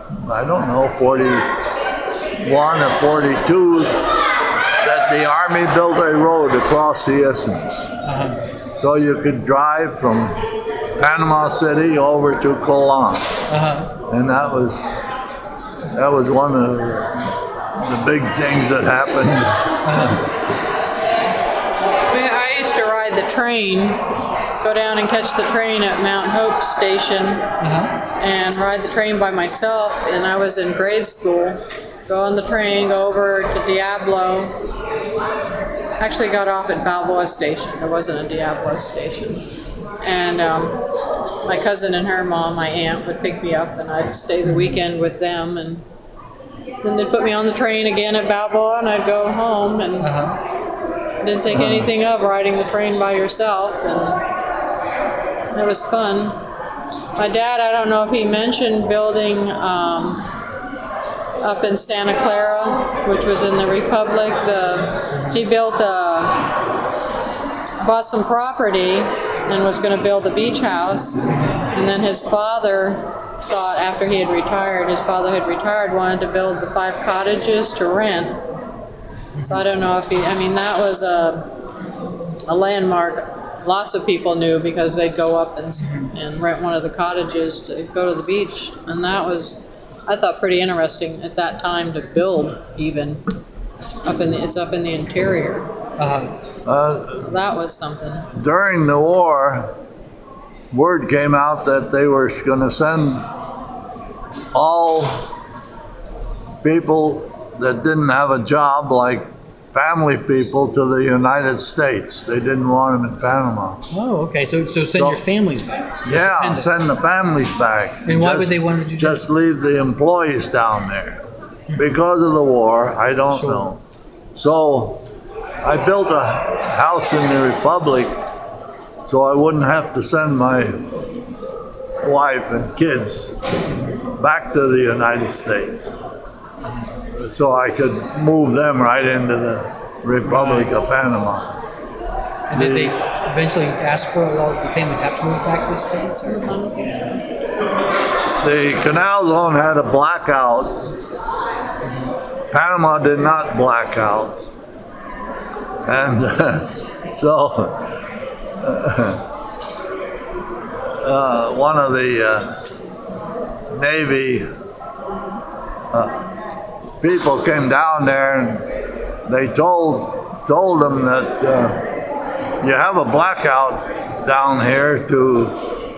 Speaker 3: 41 or 42, that the Army built a road across the isthmus. So you could drive from Panama City over to Colon. And that was one of the big things that happened.
Speaker 2: I used to ride the train, go down and catch the train at Mount Hope Station, and ride the train by myself. And I was in grade school. Go on the train, go over to Diablo. Actually got off at Balboa Station. There wasn't a Diablo station. And my cousin and her mom, my aunt, would pick me up, and I'd stay the weekend with them. And then they'd put me on the train again at Balboa, and I'd go home, and didn't think anything of riding the train by yourself, and it was fun. My dad, I don't know if he mentioned building up in Santa Clara, which was in the Republic. He bought some property and was going to build a beach house, and then his father thought after he had retired, his father had retired, wanted to build the 5 cottages to rent. So I don't know if that was a landmark. Lots of people knew because they'd go up and rent one of the cottages to go to the beach. And that was, I thought, pretty interesting at that time to build even. It's up in the interior. That was something.
Speaker 3: During the war, word came out that they were going to send all people that didn't have a job, like family people, to the United States. They didn't want them in Panama.
Speaker 1: Oh, okay. So send your families back.
Speaker 3: Yeah, send the families back.
Speaker 1: And why would they want to do that?
Speaker 3: Just leave the employees down there. Because of the war, I don't know. So I built a house in the Republic so I wouldn't have to send my wife and kids back to the United States. So I could move them right into the Republic of Panama.
Speaker 1: And did they eventually ask for all the families have to move back to the States? Or?
Speaker 2: I don't think so.
Speaker 3: The Canal Zone had a blackout. Panama did not black out. And so one of the Navy people came down there and they told them that you have a blackout down here to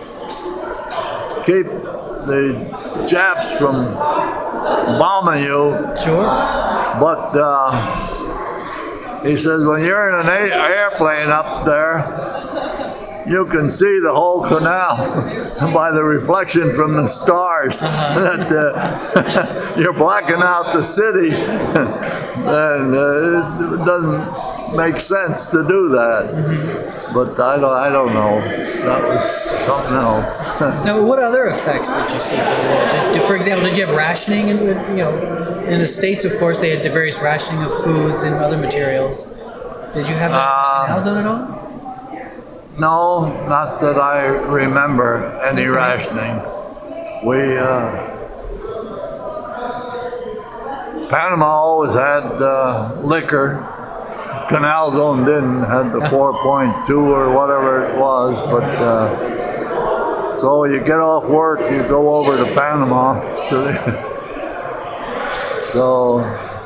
Speaker 3: keep the Japs from bombing you.
Speaker 1: Sure.
Speaker 3: But he says, when you're in an airplane up there, you can see the whole canal by the reflection from the stars. That you're blacking out the city, and it doesn't make sense to do that. But I don't know. That was something else.
Speaker 1: Now, what other effects did you see from the war? For example, did you have rationing? And in the States, of course, they had the various rationing of foods and other materials. Did you have that in Canal Zone at all?
Speaker 3: No, not that I remember any rationing. Panama always had liquor. Canal Zone didn't, had the 4.2 or whatever it was, but so you get off work, you go over to Panama so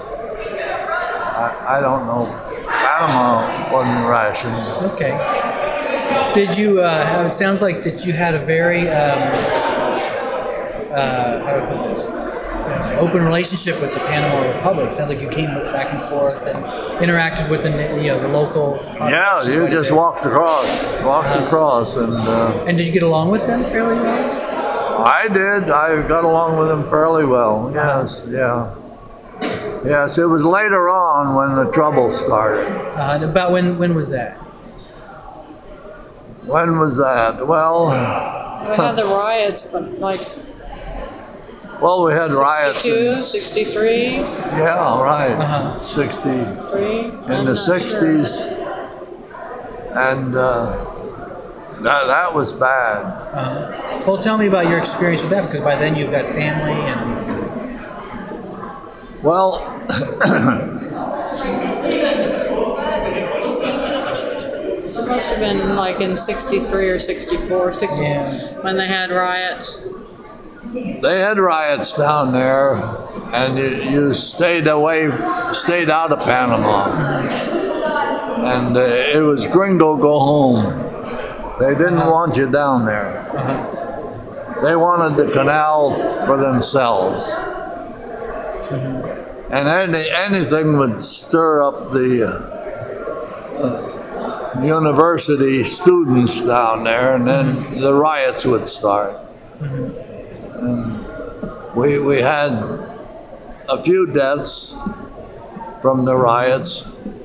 Speaker 3: I don't know. Panama wasn't rationed.
Speaker 1: Okay. Did you, it sounds like that you had a very, how do I put this? Open relationship with the Panama Republic. Sounds like you came back and forth and interacted with the local.
Speaker 3: Yeah, you just walked across,
Speaker 1: And did you get along with them fairly well?
Speaker 3: I did. I got along with them fairly well. Yes, yeah. Yes, it was later on when the trouble started.
Speaker 1: About when was that?
Speaker 3: When was that? Well,
Speaker 2: We had the riots, but
Speaker 3: we had riots
Speaker 2: 62, 63.
Speaker 3: Yeah, right. 60 in the 60s, and that was bad.
Speaker 1: Well, tell me about your experience with that, because by then you've got family and.
Speaker 3: Well,
Speaker 2: It must have been in 63 or 64, 60, when they had riots.
Speaker 3: they had riots down there, and you stayed out of Panama. And it was gringo go home. They didn't want you down there. They wanted the canal for themselves. And anything would stir up the university students down there, and then the riots would start. And we had a few deaths from the riots.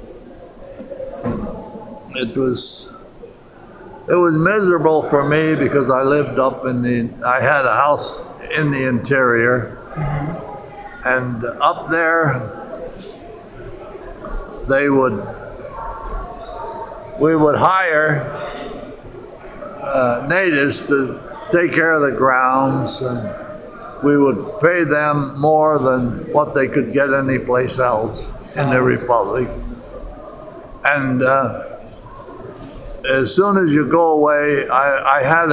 Speaker 3: It was miserable for me because I lived I had a house in the interior, and up there we would hire natives to take care of the grounds, and we would pay them more than what they could get anyplace else in the Republic. And as soon as you go away, I had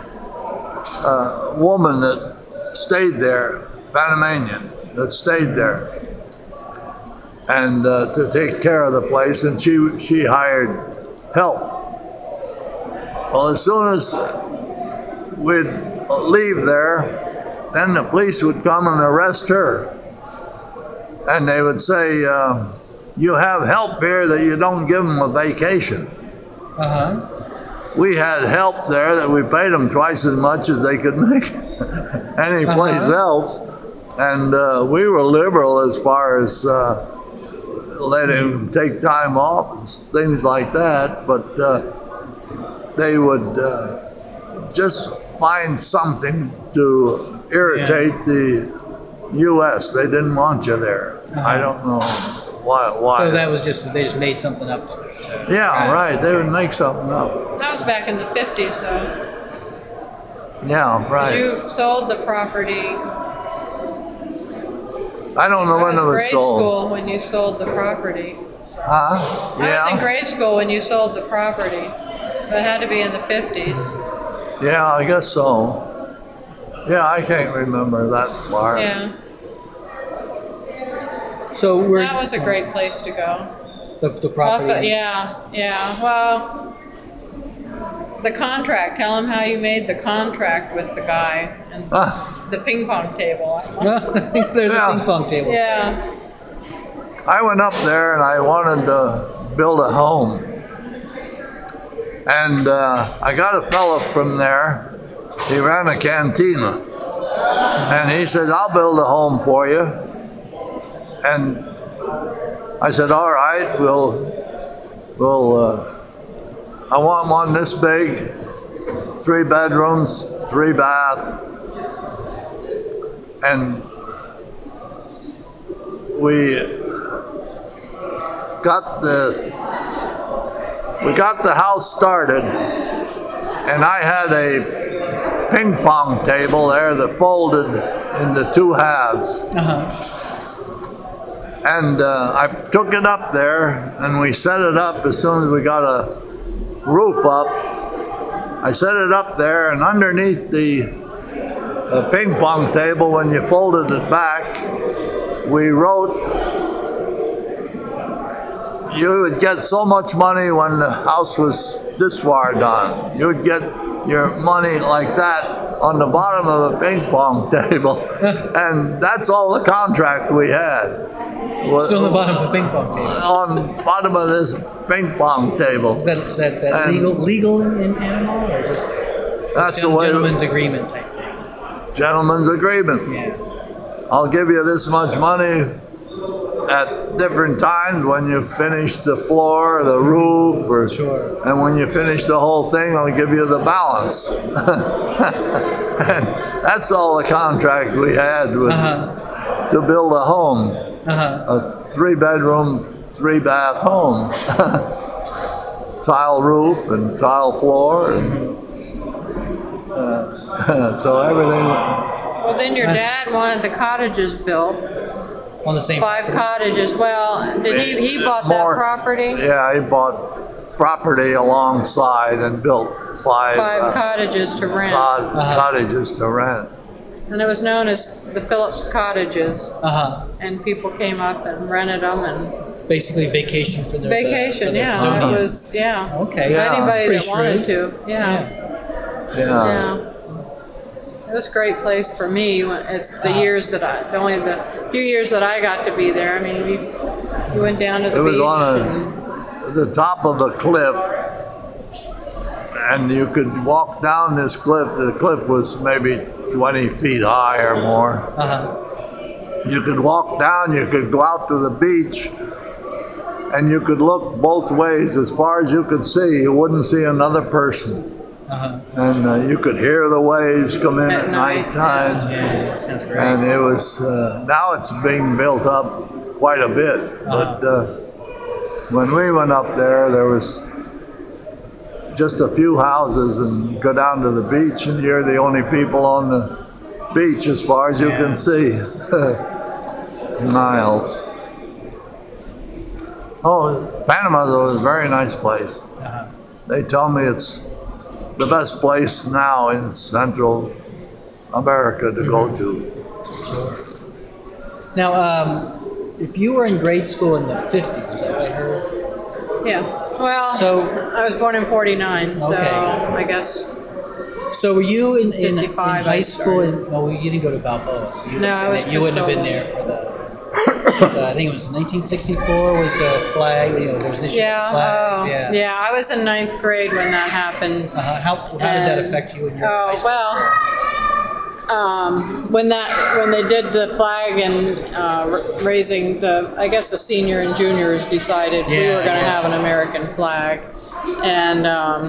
Speaker 3: a woman that stayed there, Panamanian, that stayed there, and to take care of the place, and she hired help. Well, as soon as we'd leave there, then the police would come and arrest her, and they would say, "You have help here that you don't give them a vacation." We had help there that we paid them twice as much as they could make any place else, and we were liberal as far as letting them take time off and things like that, but they would just find something to irritate the U.S. They didn't want you there. I don't know why.
Speaker 1: So that was just, they just made something up to
Speaker 3: Yeah, right. They would make something up.
Speaker 2: That was back in the 50s, though.
Speaker 3: Yeah, right.
Speaker 2: You sold the property.
Speaker 3: I don't know when it
Speaker 2: I was in
Speaker 3: was
Speaker 2: grade
Speaker 3: sold.
Speaker 2: school when you sold the property.
Speaker 3: Huh?
Speaker 2: I was in
Speaker 3: Yeah.
Speaker 2: grade school when you sold the property. So it had to be in the 50s.
Speaker 3: Yeah, I guess so. Yeah, I can't remember that far.
Speaker 2: Yeah.
Speaker 1: So we're
Speaker 2: That was a great place to go.
Speaker 1: the property.
Speaker 2: Yeah. Well, the contract. Tell him how you made the contract with the guy and the ping pong table.
Speaker 1: There's
Speaker 3: Yeah.
Speaker 1: a ping pong table.
Speaker 2: Yeah.
Speaker 3: I went up there and I wanted to build a home. And I got a fella from there. He ran a cantina. And he said, "I'll build a home for you." And I said, "All right, I want one this big, 3 bedrooms, 3 bath." And we got the house started, and I had a ping pong table there that folded into 2 halves. And I took it up there, and we set it up as soon as we got a roof up. I set it up there, and underneath the ping pong table, when you folded it back, we wrote, you would get so much money when the house was this far done. You would get your money like that on the bottom of the ping pong table. And that's all the contract we had.
Speaker 1: Still on the bottom of a ping pong table.
Speaker 3: On the bottom of this ping pong table.
Speaker 1: Is that legal in Panama, or just
Speaker 3: That's the way.
Speaker 1: gentleman's agreement type thing?
Speaker 3: Gentleman's agreement.
Speaker 1: Yeah.
Speaker 3: I'll give you this much money at different times when you finish the floor, the roof, or
Speaker 1: Sure.
Speaker 3: and when you finish the whole thing, I'll give you the balance. And that's all the contract we had with to build a home, a 3 bedroom, 3 bath home, tile roof and tile floor, and so everything.
Speaker 2: Well, then your dad wanted the cottages built.
Speaker 1: On the same
Speaker 2: 5 cottages. Well, did he bought
Speaker 3: More-
Speaker 2: that property?
Speaker 3: Yeah, he bought property alongside and built 5
Speaker 2: cottages to rent.
Speaker 3: cottages to rent.
Speaker 2: And it was known as the Phillips Cottages. And people came up and rented them and
Speaker 1: basically vacation for their
Speaker 2: vacation.
Speaker 1: for their
Speaker 2: Yeah,
Speaker 1: zone.
Speaker 2: it was. Yeah.
Speaker 1: Okay.
Speaker 3: Yeah.
Speaker 2: Anybody
Speaker 1: That's
Speaker 2: that
Speaker 1: pretty
Speaker 2: wanted
Speaker 1: shrewd.
Speaker 2: to. Yeah. Yeah. It was a great place for me. As the years that the few years that I got to be there. I mean, we went down to the
Speaker 3: It was
Speaker 2: beach.
Speaker 3: on
Speaker 2: and,
Speaker 3: the top of a cliff, and you could walk down this cliff. The cliff was maybe 20 feet high or more. You could walk down, you could go out to the beach, and you could look both ways. As far as you could see, you wouldn't see another person. And you could hear the waves come in at night time.
Speaker 1: Yeah, that sounds great.
Speaker 3: And it was, now it's being built up quite a bit. But when we went up there was just a few houses, and go down to the beach, and you're the only people on the beach as far as you can see. Miles. Oh, Panama though is a very nice place.
Speaker 1: Uh-huh.
Speaker 3: They tell me it's the best place now in Central America to go to.
Speaker 1: Sure. Now, if you were in grade school in the 50s, is that what I heard?
Speaker 2: Yeah. Well,
Speaker 1: So-
Speaker 2: I was born in 49, so
Speaker 1: Okay.
Speaker 2: I guess.
Speaker 1: So were you in
Speaker 2: 55,
Speaker 1: high
Speaker 2: I
Speaker 1: school? No, you didn't go to Balboa. So you
Speaker 2: No, I was
Speaker 1: you wouldn't have been
Speaker 2: Cristobal.
Speaker 1: there for the. I think it was 1964 was the flag. You know, there was an issue
Speaker 2: Yeah.
Speaker 1: with flags.
Speaker 2: Oh, yeah. I was in ninth grade when that happened.
Speaker 1: How did that
Speaker 2: And-
Speaker 1: affect you in your
Speaker 2: Oh
Speaker 1: high school?
Speaker 2: well, when they did the flag and raising I guess the senior and juniors decided we
Speaker 1: Yeah,
Speaker 2: were going to
Speaker 1: yeah.
Speaker 2: have an American flag, and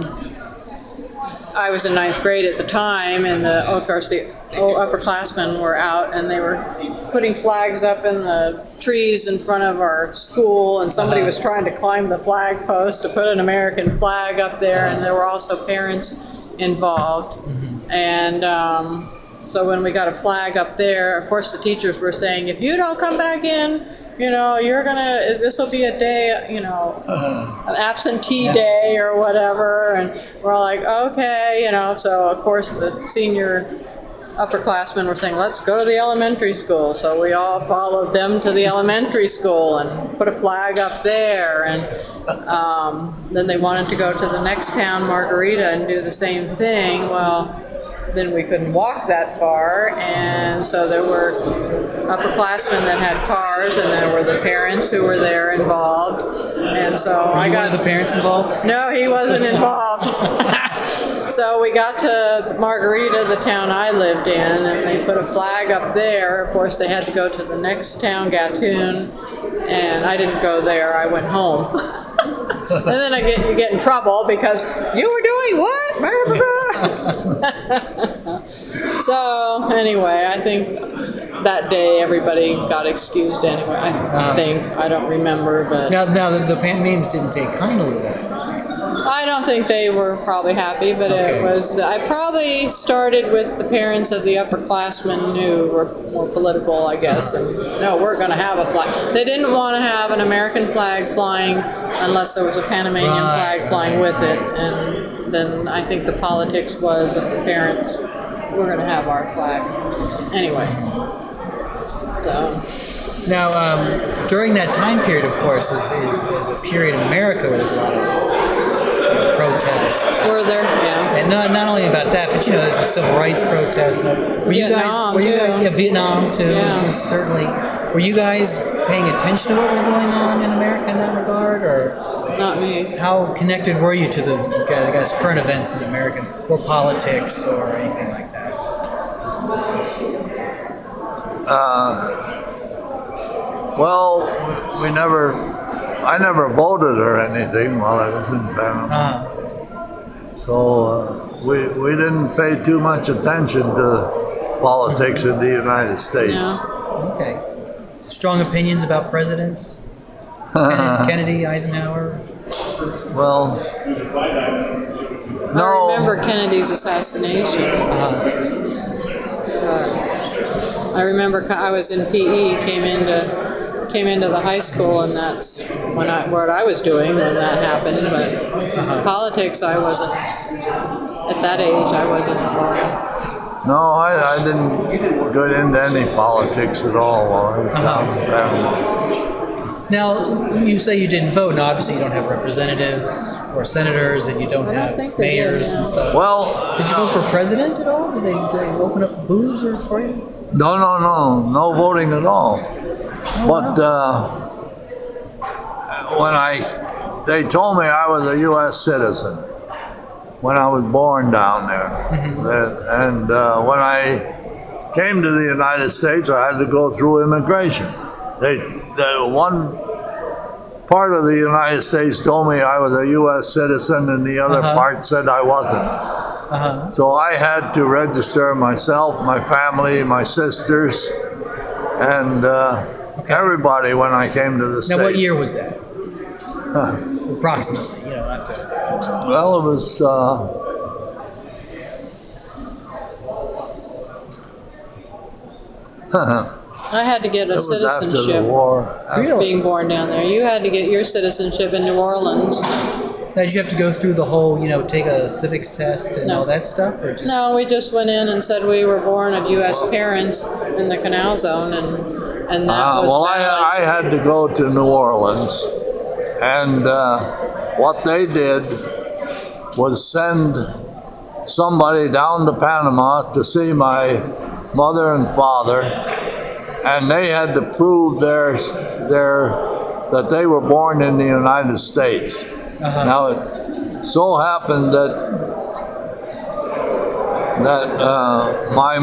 Speaker 2: I was in ninth grade at the time, and of course the upperclassmen were out, and they were putting flags up in the trees in front of our school, and somebody was trying to climb the flag post to put an American flag up there, and there were also parents involved, and so when we got a flag up there, of course the teachers were saying, if you don't come back in, this will be a day, an absentee day or whatever. And we're all like, okay, so of course the senior upperclassmen were saying, let's go to the elementary school. So we all followed them to the elementary school and put a flag up there. And then they wanted to go to the next town, Margarita, and do the same thing. Well, then we couldn't walk that far, and so there were upperclassmen that had cars, and there were the parents who were there involved, and so
Speaker 1: Were you one of the parents involved?
Speaker 2: No, he wasn't involved. So we got to Margarita, the town I lived in, and they put a flag up there. Of course, they had to go to the next town, Gatun, and I didn't go there. I went home. And then you get in trouble because you were doing what? So anyway, I think that day everybody got excused anyway. I think. I don't remember, but
Speaker 1: Now the Panamanians didn't take kindly to that, I understand.
Speaker 2: I don't think they were probably happy, but
Speaker 1: Okay.
Speaker 2: it was. I probably started with the parents of the upperclassmen who were more political, I guess. And no, we're going to have a flag. They didn't want to have an American flag flying unless there was a Panamanian flag flying with it. And then I think the politics was of the parents, we're going to have our flag anyway. So.
Speaker 1: Now, during that time period, of course, is a period in America where there's a lot of protests.
Speaker 2: Were there? Yeah.
Speaker 1: And not only about that, but there's the civil rights protests. Were you guys?
Speaker 2: Vietnam, too.
Speaker 1: Vietnam too?
Speaker 2: Yeah.
Speaker 1: Was certainly. Were you guys paying attention to what was going on in America in that regard, or
Speaker 2: Not me.
Speaker 1: how connected were you to the current events in American or politics or anything like that?
Speaker 3: Well, I never voted or anything while I was in Panama. So we didn't pay too much attention to politics in the United States.
Speaker 2: No.
Speaker 1: Okay. Strong opinions about presidents? Kennedy, Eisenhower?
Speaker 3: Well,
Speaker 2: I remember Kennedy's assassination. I remember I was in PE, came into the high school, and that's what I was doing when that happened. But politics, I wasn't at that age. I wasn't involved.
Speaker 3: no, I didn't get into any politics at all while I was down in Panama.
Speaker 1: Now, you say you didn't vote. Now, obviously, you don't have representatives or senators, and you don't
Speaker 2: I don't
Speaker 1: have
Speaker 2: think they did,
Speaker 1: mayors
Speaker 2: no.
Speaker 1: and stuff.
Speaker 3: Well,
Speaker 1: Did you vote for president at all? Did they open up booths for you?
Speaker 3: no voting at all. But when they told me I was a U.S. citizen when I was born down there, and when I came to the United States, I had to go through immigration. One part of the United States told me I was a U.S. citizen, and the other part said I wasn't. So I had to register myself, my family, my sisters, and everybody when I came to the States.
Speaker 1: Now, what year was that? Approximately, you don't have to.
Speaker 3: Well, it was
Speaker 2: I had to get a
Speaker 3: It was after the
Speaker 2: citizenship
Speaker 3: war.
Speaker 1: Really?
Speaker 2: being born down there. You had to get your citizenship in New Orleans.
Speaker 1: Now, did you have to go through the whole, take a civics test and
Speaker 2: No.
Speaker 1: all that stuff, or just?
Speaker 2: No, we just went in and said we were born of U.S. parents in the Canal Zone, and that was
Speaker 3: Well,
Speaker 2: valid.
Speaker 3: I had to go to New Orleans, and what they did was send somebody down to Panama to see my mother and father, and they had to prove that they were born in the United States. Now it so happened that my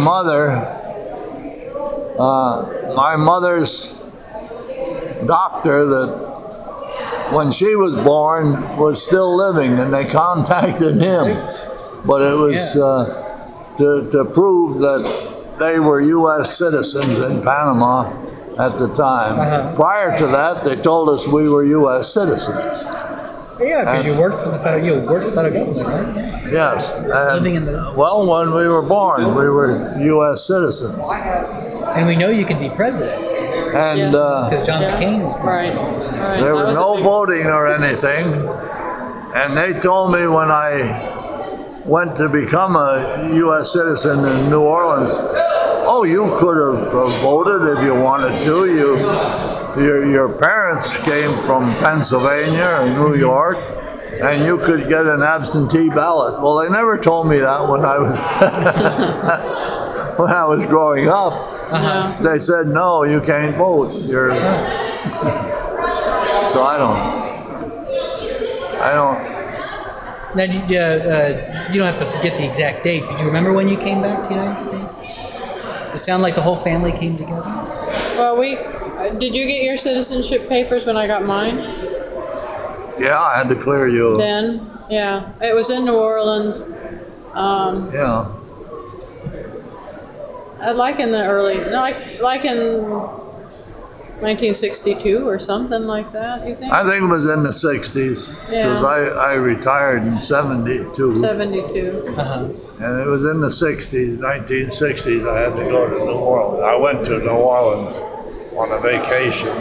Speaker 3: mother's doctor, that when she was born, was still living, and they contacted him. But it was to prove that they were U.S. citizens in Panama at the time. Prior to that, they told us we were U.S. citizens.
Speaker 1: Yeah, because you worked for the federal government, right?
Speaker 3: Yes.
Speaker 1: Living in the.
Speaker 3: Well, when we were born, we were U.S. citizens.
Speaker 1: And we know you can be president
Speaker 3: And
Speaker 1: because John McCain was.
Speaker 2: Right.
Speaker 3: there
Speaker 2: That
Speaker 3: was
Speaker 2: a
Speaker 3: no
Speaker 2: big-
Speaker 3: voting or anything. And they told me when I went to become a U.S. citizen in New Orleans, oh, you could have voted if you wanted to. Your parents came from Pennsylvania or New York, and you could get an absentee ballot. Well, they never told me that when I was when I was growing up.
Speaker 2: No.
Speaker 3: They said, no, you can't vote. So I don't.
Speaker 1: Now, you don't have to forget the exact date. Did you remember when you came back to the United States? Does it sound like the whole family came together?
Speaker 2: Well, did you get your citizenship papers when I got mine?
Speaker 3: Yeah, I had to clear you.
Speaker 2: Then, yeah, it was in New Orleans.
Speaker 3: Yeah.
Speaker 2: Like in the early, like in 1962 or something like that. You think?
Speaker 3: I think it was in the 60s, because
Speaker 2: Yeah.
Speaker 3: I retired in 72.
Speaker 2: 72.
Speaker 3: And it was in the 60s, 1960s, I had to go to New Orleans. I went to New Orleans on a vacation.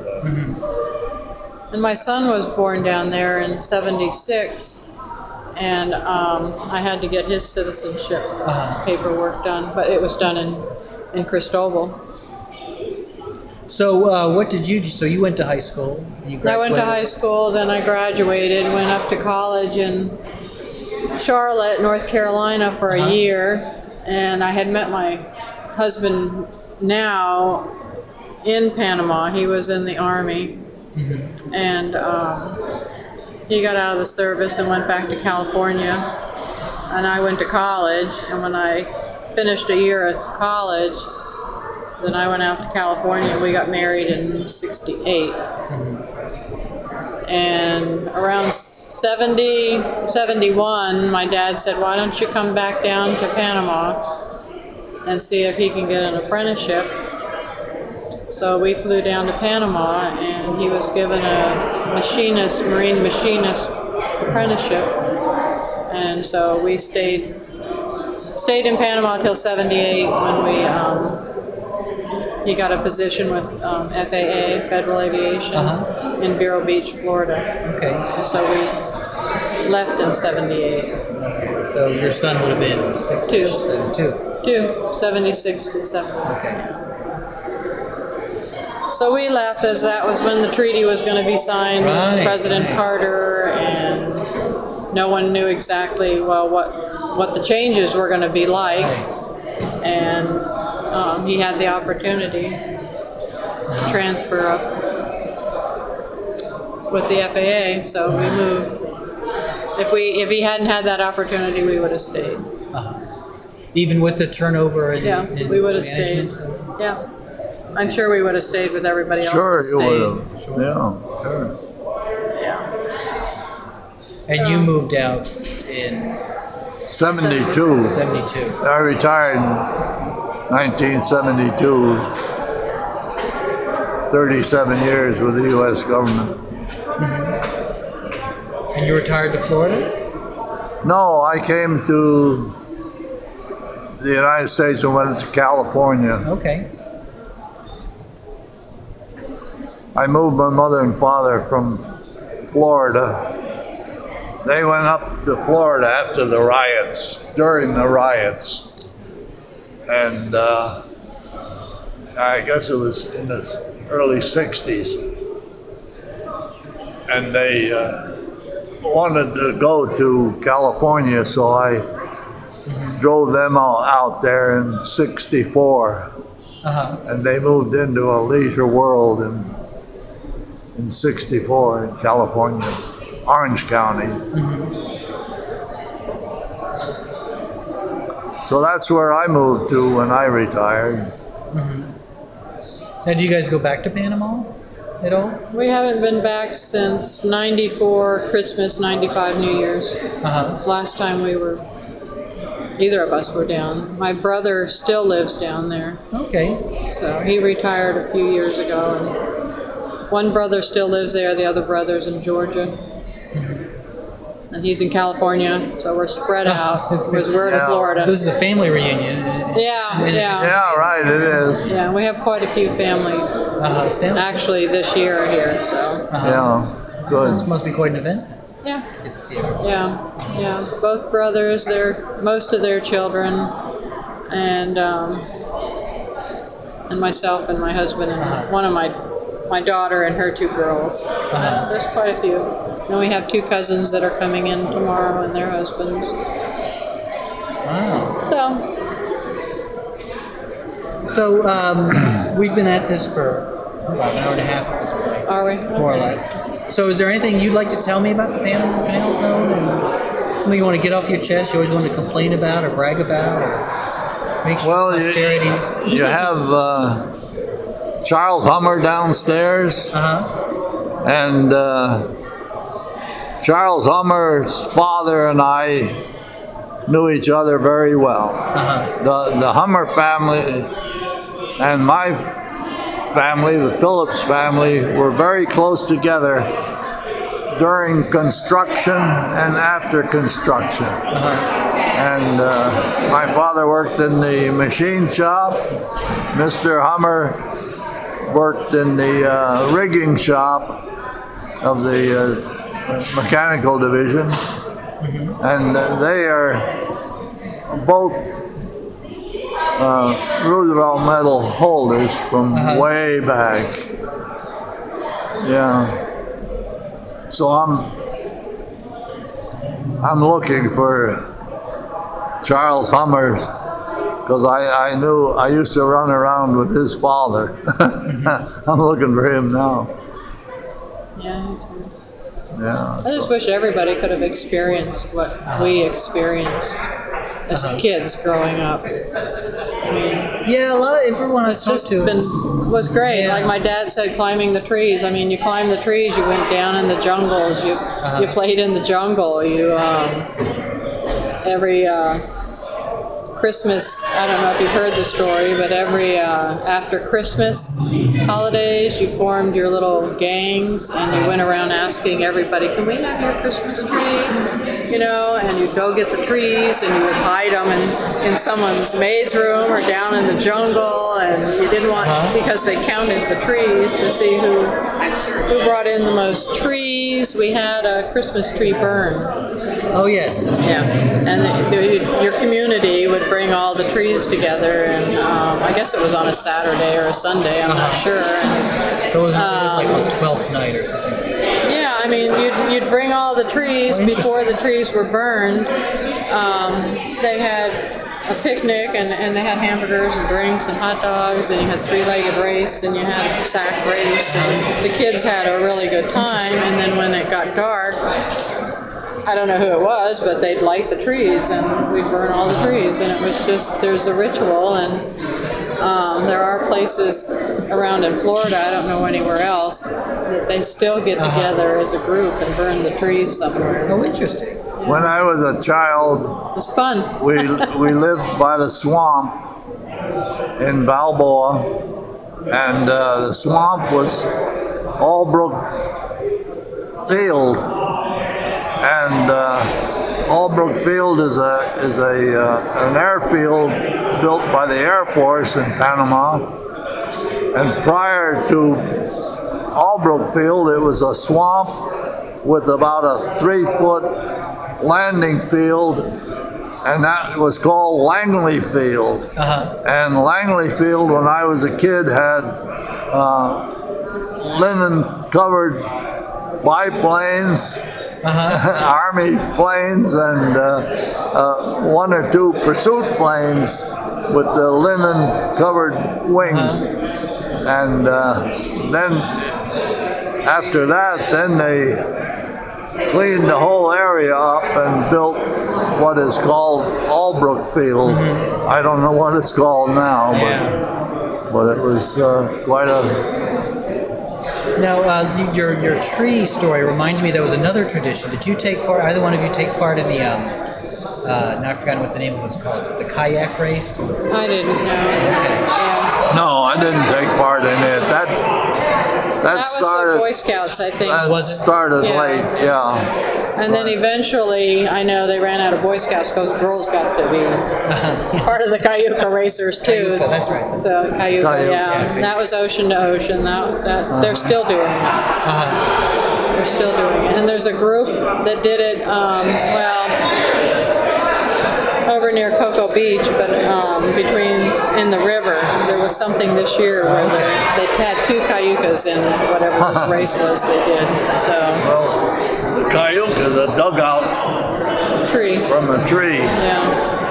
Speaker 2: And my son was born down there in 76, and I had to get his citizenship paperwork done, but it was done in Cristobal.
Speaker 1: So, what did you do? So, you went to high school and you
Speaker 2: I
Speaker 1: graduated?
Speaker 2: went to high school, then I graduated, went up to college in Charlotte, North Carolina for a year, and I had met my husband now in Panama. He was in the Army, and he got out of the service and went back to California, and I went to college, and when I finished a year at college, then I went out to California. We got married in 68. And around 70, 71, my dad said, why don't you come back down to Panama and see if he can get an apprenticeship? So we flew down to Panama, and he was given a marine machinist apprenticeship. And so we stayed in Panama till 78 when he got a position with FAA, Federal Aviation, in Vero Beach, Florida.
Speaker 1: Okay.
Speaker 2: And so we left in 78.
Speaker 1: Okay. So, your son would have been 6
Speaker 2: Two. 76 to 70.
Speaker 1: Okay.
Speaker 2: So we left as that was when the treaty was going to be signed with President Carter, and no one knew exactly, what the changes were going to be like. And he had the opportunity to transfer up with the FAA, so we moved. If he hadn't had that opportunity, we would have stayed.
Speaker 1: Even with the turnover in,
Speaker 2: we would have stayed.
Speaker 1: management, so-
Speaker 2: Yeah, I'm sure we would have stayed with everybody else.
Speaker 3: Sure,
Speaker 2: that
Speaker 3: you
Speaker 2: stayed.
Speaker 3: would have. Yeah, sure.
Speaker 2: Yeah.
Speaker 1: And you moved out in
Speaker 3: 72.
Speaker 1: 72.
Speaker 3: I retired in 1972. 37 years with the U.S. government.
Speaker 1: And you retired to Florida?
Speaker 3: No, I came to the United States and went to California.
Speaker 1: Okay.
Speaker 3: I moved my mother and father from Florida. They went up to Florida after the riots, during the riots. And I guess it was in the early 60s. And they wanted to go to California, so I drove them out there in '64. And they moved into a leisure world in '64 in California, Orange County. So that's where I moved to when I retired.
Speaker 1: Now, do you guys go back to Panama at all?
Speaker 2: We haven't been back since '94 Christmas, '95 New Year's. Last time either of us were down. My brother still lives down there.
Speaker 1: Okay.
Speaker 2: So he retired a few years ago, and one brother still lives there. The other brother's in Georgia, and he's in California. So we're spread out because we're in Florida.
Speaker 1: So this is a family reunion.
Speaker 2: Yeah.
Speaker 3: Yeah, right, it is.
Speaker 2: Yeah, we have quite a few family actually this year here. So
Speaker 3: Yeah, good.
Speaker 1: This must be quite an event.
Speaker 2: yeah.
Speaker 1: Good to see everyone.
Speaker 2: Yeah. Both brothers, most of their children, and myself and my husband and one of my daughter and her two girls. There's quite a few. And we have two cousins that are coming in tomorrow and their husbands.
Speaker 1: Wow.
Speaker 2: So
Speaker 1: So we've been at this for about an hour and a half at this point.
Speaker 2: are we?
Speaker 1: More or
Speaker 2: Okay.
Speaker 1: less. So is there anything you'd like to tell me about the Panama Canal Zone, and something you want to get off your chest, you always want to complain about or brag about, or make sure
Speaker 3: Well,
Speaker 1: posterity...
Speaker 3: you have Charles Hummer downstairs, and Charles Hummer's father and I knew each other very well. The Hummer family and my family, the Phillips family, were very close together during construction and after construction. And my father worked in the machine shop. Mr. Hummer worked in the rigging shop of the mechanical division. And they are both Roosevelt Medal holders from way back. Yeah. So I'm looking for Charles Hummer because I used to run around with his father. I'm looking for him now.
Speaker 2: Yeah, he's good.
Speaker 3: Yeah.
Speaker 2: I just wish everybody could have experienced what we experienced as kids growing up. I mean,
Speaker 1: Yeah, everyone I've
Speaker 2: it's
Speaker 1: talked
Speaker 2: just
Speaker 1: to
Speaker 2: was great.
Speaker 1: Yeah.
Speaker 2: Like my dad said, climbing the trees. I mean, you climbed the trees, you went down in the jungles, you played in the jungle, you every Christmas, I don't know if you've heard the story, but every after Christmas holidays, you formed your little gangs and you went around asking everybody, can we have your Christmas tree? You know, and you'd go get the trees and you would hide them in someone's maid's room or down in the jungle, and you didn't want, because they counted the trees to see who brought in the most trees. We had a Christmas tree burn.
Speaker 1: Oh, yes.
Speaker 2: Yeah, and your community would bring all the trees together, and I guess it was on a Saturday or a Sunday, I'm not sure. And,
Speaker 1: So it was like on 12th night or something.
Speaker 2: yeah, I mean, you'd bring all the trees before the trees were burned. They had a picnic, and they had hamburgers and drinks and hot dogs, and you had three-legged race, and you had a sack race, and the kids had a really good time. And then when it got dark, I don't know who it was, but they'd light the trees and we'd burn all the trees. And it was just, there's a ritual, and there are places around in Florida, I don't know anywhere else, that they still get together as a group and burn the trees somewhere.
Speaker 1: Oh, interesting.
Speaker 3: When I was a child,
Speaker 2: It was fun.
Speaker 3: we lived by the swamp in Balboa, and the swamp was Albrook Field, and Albrook Field is an airfield built by the Air Force in Panama, and prior to Albrook Field. It was a swamp with about a 3-foot landing field, and that was called Langley Field. And Langley Field, when I was a kid, had linen-covered biplanes, Army planes, and 1 or 2 pursuit planes with the linen-covered wings. And then after that, then they cleaned the whole area up and built what is called Albrook Field. I don't know what it's called now, but it was quite a...
Speaker 1: Now, your tree story reminded me there was another tradition. Did you take part, either one of you take part in the, now I've forgotten what the name of it was called, the kayak race?
Speaker 2: I didn't know.
Speaker 1: Okay.
Speaker 2: Yeah.
Speaker 3: No, I didn't take part in it. That started...
Speaker 2: was the Boy Scouts, I think.
Speaker 3: That started late,
Speaker 2: And then eventually, I know they ran out of Boy Scouts because girls got to be part of the Cayuga racers too.
Speaker 1: Cayuga, that's right.
Speaker 2: So Cayuga,
Speaker 3: Cayuga.
Speaker 2: that was ocean to ocean. That they're still doing it. They're still doing it. And there's a group that did it. Over near Cocoa Beach, but in the river, there was something this year where they had 2 cayucas in whatever this race was they did. So.
Speaker 3: Well, the cayuga is a dugout
Speaker 2: Tree.
Speaker 3: from a tree.
Speaker 2: Yeah.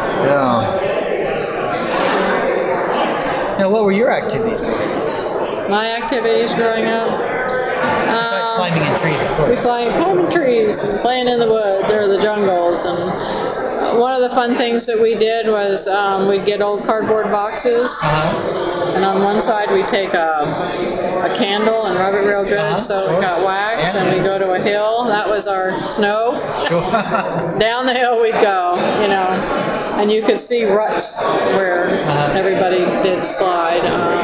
Speaker 1: Now, what were your activities growing up?
Speaker 2: My activities growing up.
Speaker 1: Besides climbing in trees, of course.
Speaker 2: We climbing trees and playing in the woods or the jungles. And one of the fun things that we did was we'd get old cardboard boxes, and on one side we'd take a candle and rub it real good so it got wax, and we'd go to a hill. That was our snow.
Speaker 1: Sure.
Speaker 2: Down the hill we'd go, and you could see ruts where everybody did slide.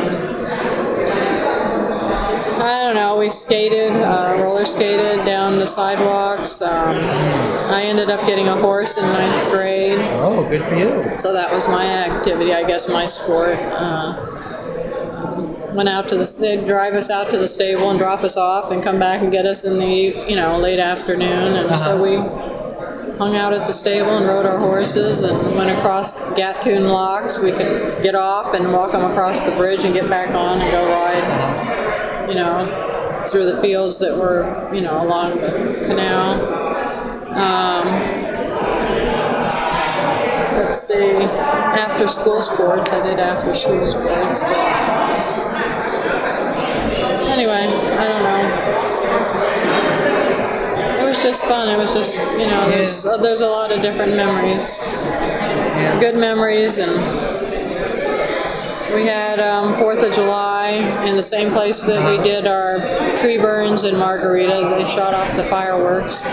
Speaker 2: I don't know, we skated, roller skated down the sidewalks. I ended up getting a horse in 9th grade.
Speaker 1: Oh, good for you.
Speaker 2: So that was my activity, I guess, my sport. Went out to they'd drive us out to the stable and drop us off and come back and get us in the, late afternoon. And so we hung out at the stable and rode our horses and went across the Gatun locks. We could get off and walk them across the bridge and get back on and go ride, through the fields that were, along the canal. Let's see, after school sports, I did after school sports, but anyway, I don't know. It was just fun. It was just, there's a lot of different memories, good memories, and we had 4th of July in the same place that we did our tree burns in Margarita. They shot off the fireworks.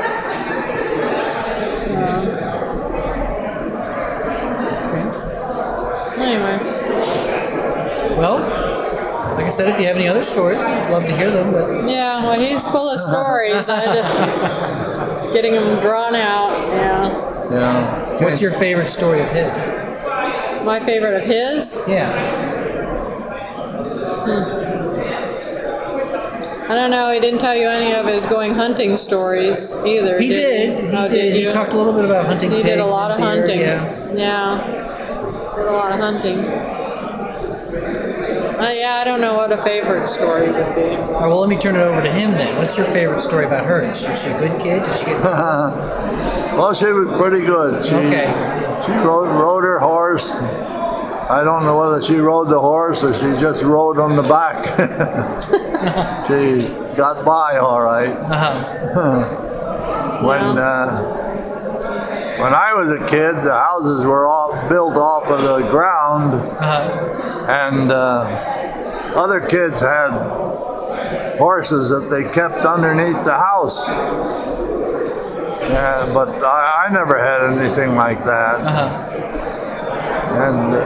Speaker 2: Anyway.
Speaker 1: Well, like I said, if you have any other stories, I'd love to hear them. But
Speaker 2: yeah, well, he's full of stories. I just getting them drawn out.
Speaker 3: Yeah.
Speaker 1: What's your favorite story of his?
Speaker 2: My favorite of his?
Speaker 1: Yeah.
Speaker 2: I don't know. He didn't tell you any of his going hunting stories either.
Speaker 1: He did.
Speaker 2: Oh, did you?
Speaker 1: He talked a little bit about hunting.
Speaker 2: He did a lot of
Speaker 1: deer,
Speaker 2: hunting.
Speaker 1: Yeah.
Speaker 2: Did a lot of hunting. I don't know what a favorite story would be.
Speaker 1: All right, well, let me turn it over to him then. What's your favorite story about her? Is she a good kid? Did she get...
Speaker 3: Well, she was pretty good. She rode her horse. I don't know whether she rode the horse or she just rode on the back. She got by all right. When I was a kid, the houses were all built off of the ground, and other kids had horses that they kept underneath the house. But I never had anything like that. And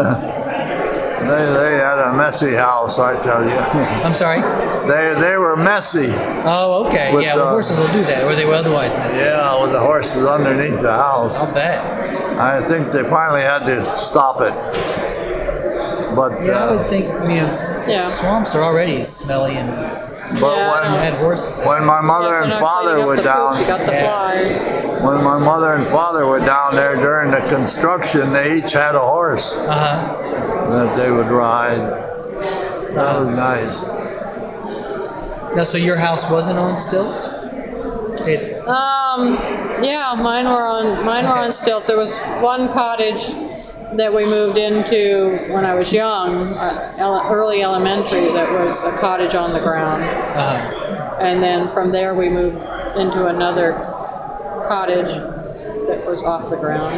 Speaker 3: they had a messy house, I tell you.
Speaker 1: I'm sorry?
Speaker 3: They were messy.
Speaker 1: Oh, okay.
Speaker 3: With,
Speaker 1: Yeah, well, horses will do that, or they were otherwise messy.
Speaker 3: Yeah, with the horses underneath the house.
Speaker 1: I'll bet.
Speaker 3: I think they finally had to stop it. But
Speaker 1: Yeah, I would think, swamps are already smelly and
Speaker 3: But
Speaker 2: Yeah, I
Speaker 1: I had horses.
Speaker 3: when my mother
Speaker 2: If
Speaker 3: and
Speaker 2: you're not
Speaker 3: father
Speaker 2: cleaning up
Speaker 3: were
Speaker 2: the poop, you
Speaker 3: down,
Speaker 2: got the flies.
Speaker 3: when my mother and father were down there during the construction, they each had a horse that they would ride. That was nice.
Speaker 1: Now, so your house wasn't on stilts? It,
Speaker 2: Yeah, mine were on stilts. There was one cottage that we moved into when I was young, early elementary, that was a cottage on the ground. And then from there we moved into another cottage that was off the ground.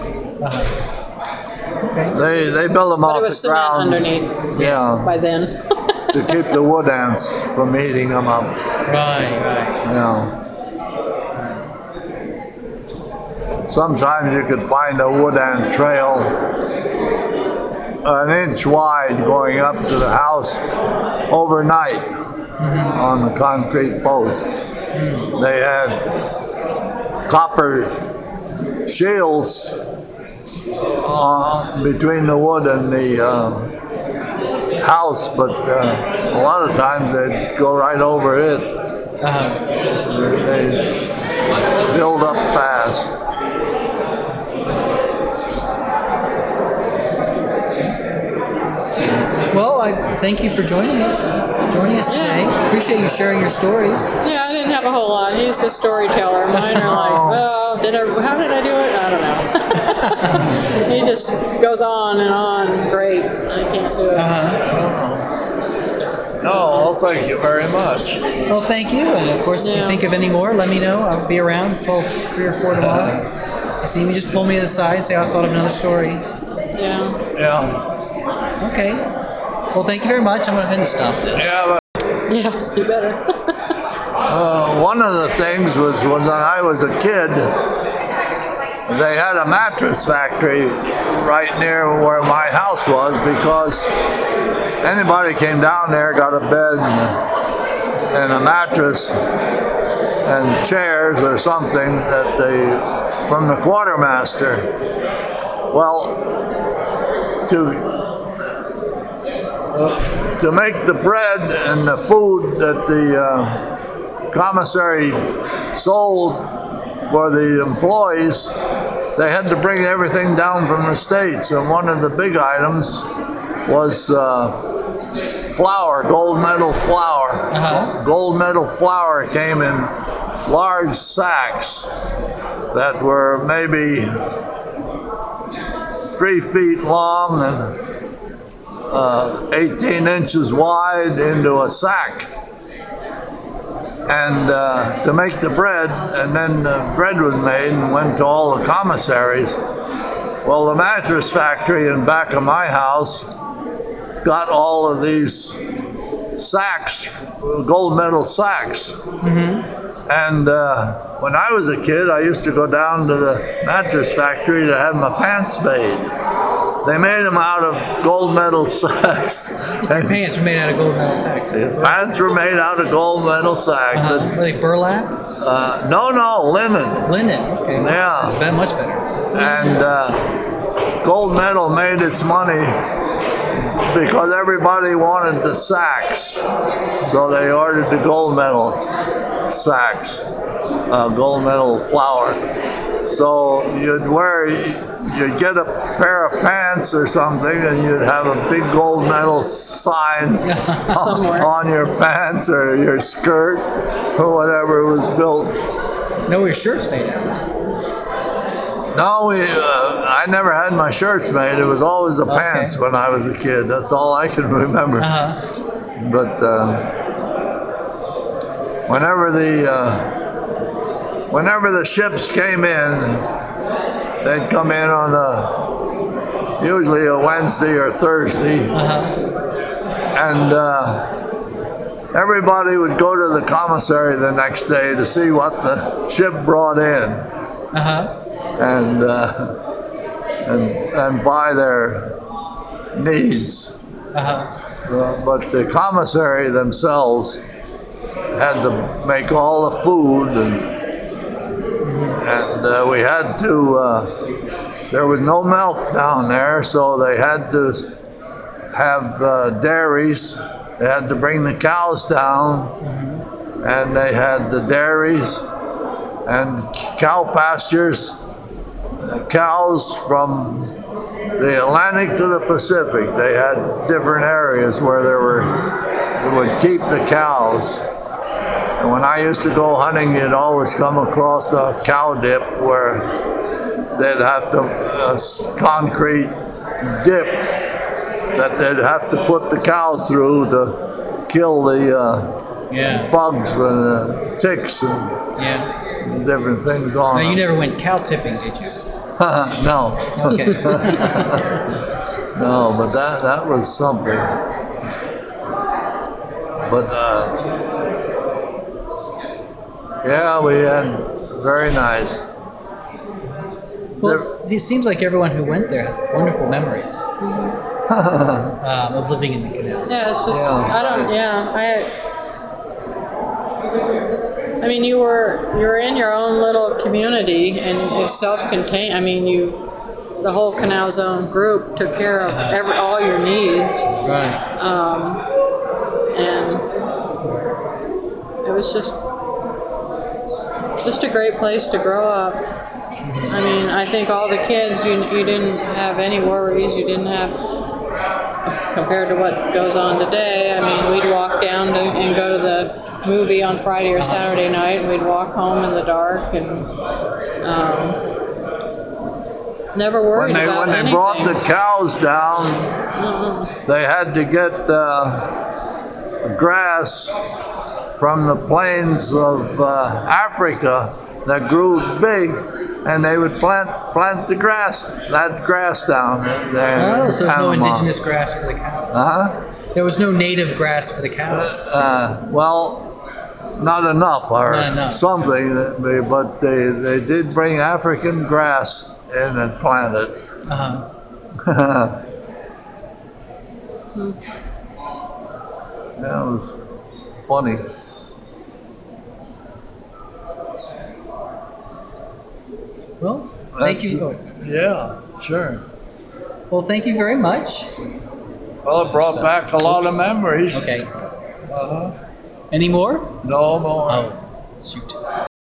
Speaker 1: okay.
Speaker 3: They built them
Speaker 2: But
Speaker 3: off
Speaker 2: it was
Speaker 3: the
Speaker 2: cement
Speaker 3: ground.
Speaker 2: underneath
Speaker 3: Yeah,
Speaker 2: by then.
Speaker 3: to keep the wood ants from eating them up.
Speaker 1: Right.
Speaker 3: Yeah. Sometimes you could find a wood ant trail an inch wide going up to the house overnight on the concrete post. They had copper shields between the wood and the house, but a lot of times they'd go right over it. They build up fast.
Speaker 1: Well, I thank you for joining us today.
Speaker 2: Yeah.
Speaker 1: Appreciate you sharing your stories.
Speaker 2: Yeah, I didn't have a whole lot. He's the storyteller. Mine are like, oh, how did I do it? I don't know. He just goes on and on. Great. I can't do it.
Speaker 3: Oh, thank you very much.
Speaker 1: Well, thank you. And of course, if you
Speaker 2: Yeah.
Speaker 1: think of any more, let me know. I'll be around till 3 or 4 tomorrow. You see me, just pull me to the side and say, I thought of another story.
Speaker 2: Yeah.
Speaker 3: Yeah.
Speaker 1: Okay. Well, thank you very much. I'm going to go ahead and stop this.
Speaker 3: Yeah,
Speaker 2: Yeah, you better.
Speaker 3: one of the things was when I was a kid, they had a mattress factory right near where my house was, because anybody came down there, got a bed and a mattress and chairs or something that from the quartermaster. Well, to make the bread and the food that the commissary sold for the employees, they had to bring everything down from the States. And one of the big items was flour, gold medal flour. Gold medal flour came in large sacks that were maybe 3 feet long and 18 inches wide into a sack. And to make the bread, and then the bread was made and went to all the commissaries. Well, the mattress factory in back of my house got all of these sacks, gold medal sacks. And when I was a kid, I used to go down to the mattress factory to have my pants made. They made them out of gold medal sacks.
Speaker 1: Your pants were made out of gold medal sack, too.
Speaker 3: Pants were made out of gold medal sack.
Speaker 1: Were they burlap?
Speaker 3: No, linen.
Speaker 1: Linen. Okay.
Speaker 3: Yeah.
Speaker 1: That's much better.
Speaker 3: And gold medal made its money because everybody wanted the sacks. So they ordered the gold medal sacks, gold medal flour. So you'd get a pair of pants or something, and you'd have a big gold medal sign on your pants or your skirt or whatever was built.
Speaker 1: No, your shirt's made out.
Speaker 3: No, I never had my shirts made. It was always the pants when I was a kid. That's all I can remember. But whenever the ships came in, they'd come in on usually a Wednesday or Thursday, and everybody would go to the commissary the next day to see what the ship brought in, and buy their needs. But the commissary themselves had to make all the food, and we had to. There was no milk down there, so they had to have dairies They had to bring the cows down, and they had the dairies and cow pastures. The cows from the Atlantic to the Pacific. They had different areas where they would keep the cows. And when I used to go hunting, you'd always come across a cow dip where they'd have to, concrete dip that they'd have to put the cows through to kill the bugs and ticks and different things on
Speaker 1: Now, you
Speaker 3: them.
Speaker 1: never went cow tipping, did you?
Speaker 3: No.
Speaker 1: Okay.
Speaker 3: No, but that was something. But yeah, we had very nice.
Speaker 1: Well, it seems like everyone who went there has wonderful memories of living in the canals.
Speaker 2: Yeah, it's just
Speaker 3: Yeah.
Speaker 2: I don't. I mean, you're in your own little community and it's self-contained. I mean, the whole Canal Zone group took care of all your needs,
Speaker 1: Right.
Speaker 2: and it was just a great place to grow up. I mean, I think all the kids, you didn't have any worries. You didn't have, compared to what goes on today. I mean, we'd walk down and go to the movie on Friday or Saturday night, and we'd walk home in the dark and never worried about
Speaker 3: When they
Speaker 2: anything.
Speaker 3: brought the cows down, they had to get grass from the plains of Africa that grew big, and they would plant that grass down there.
Speaker 1: Oh, so there's no
Speaker 3: Panama.
Speaker 1: indigenous grass for the cows. There was no native grass for the cows.
Speaker 3: Well, not enough or
Speaker 1: Not enough.
Speaker 3: something, but they did bring African grass in and plant it. That was funny.
Speaker 1: Well, thank you.
Speaker 3: Yeah, sure.
Speaker 1: Well, thank you very much.
Speaker 3: Well, it brought back a lot of memories.
Speaker 1: Okay. Any more?
Speaker 3: No more.
Speaker 1: Oh, shoot.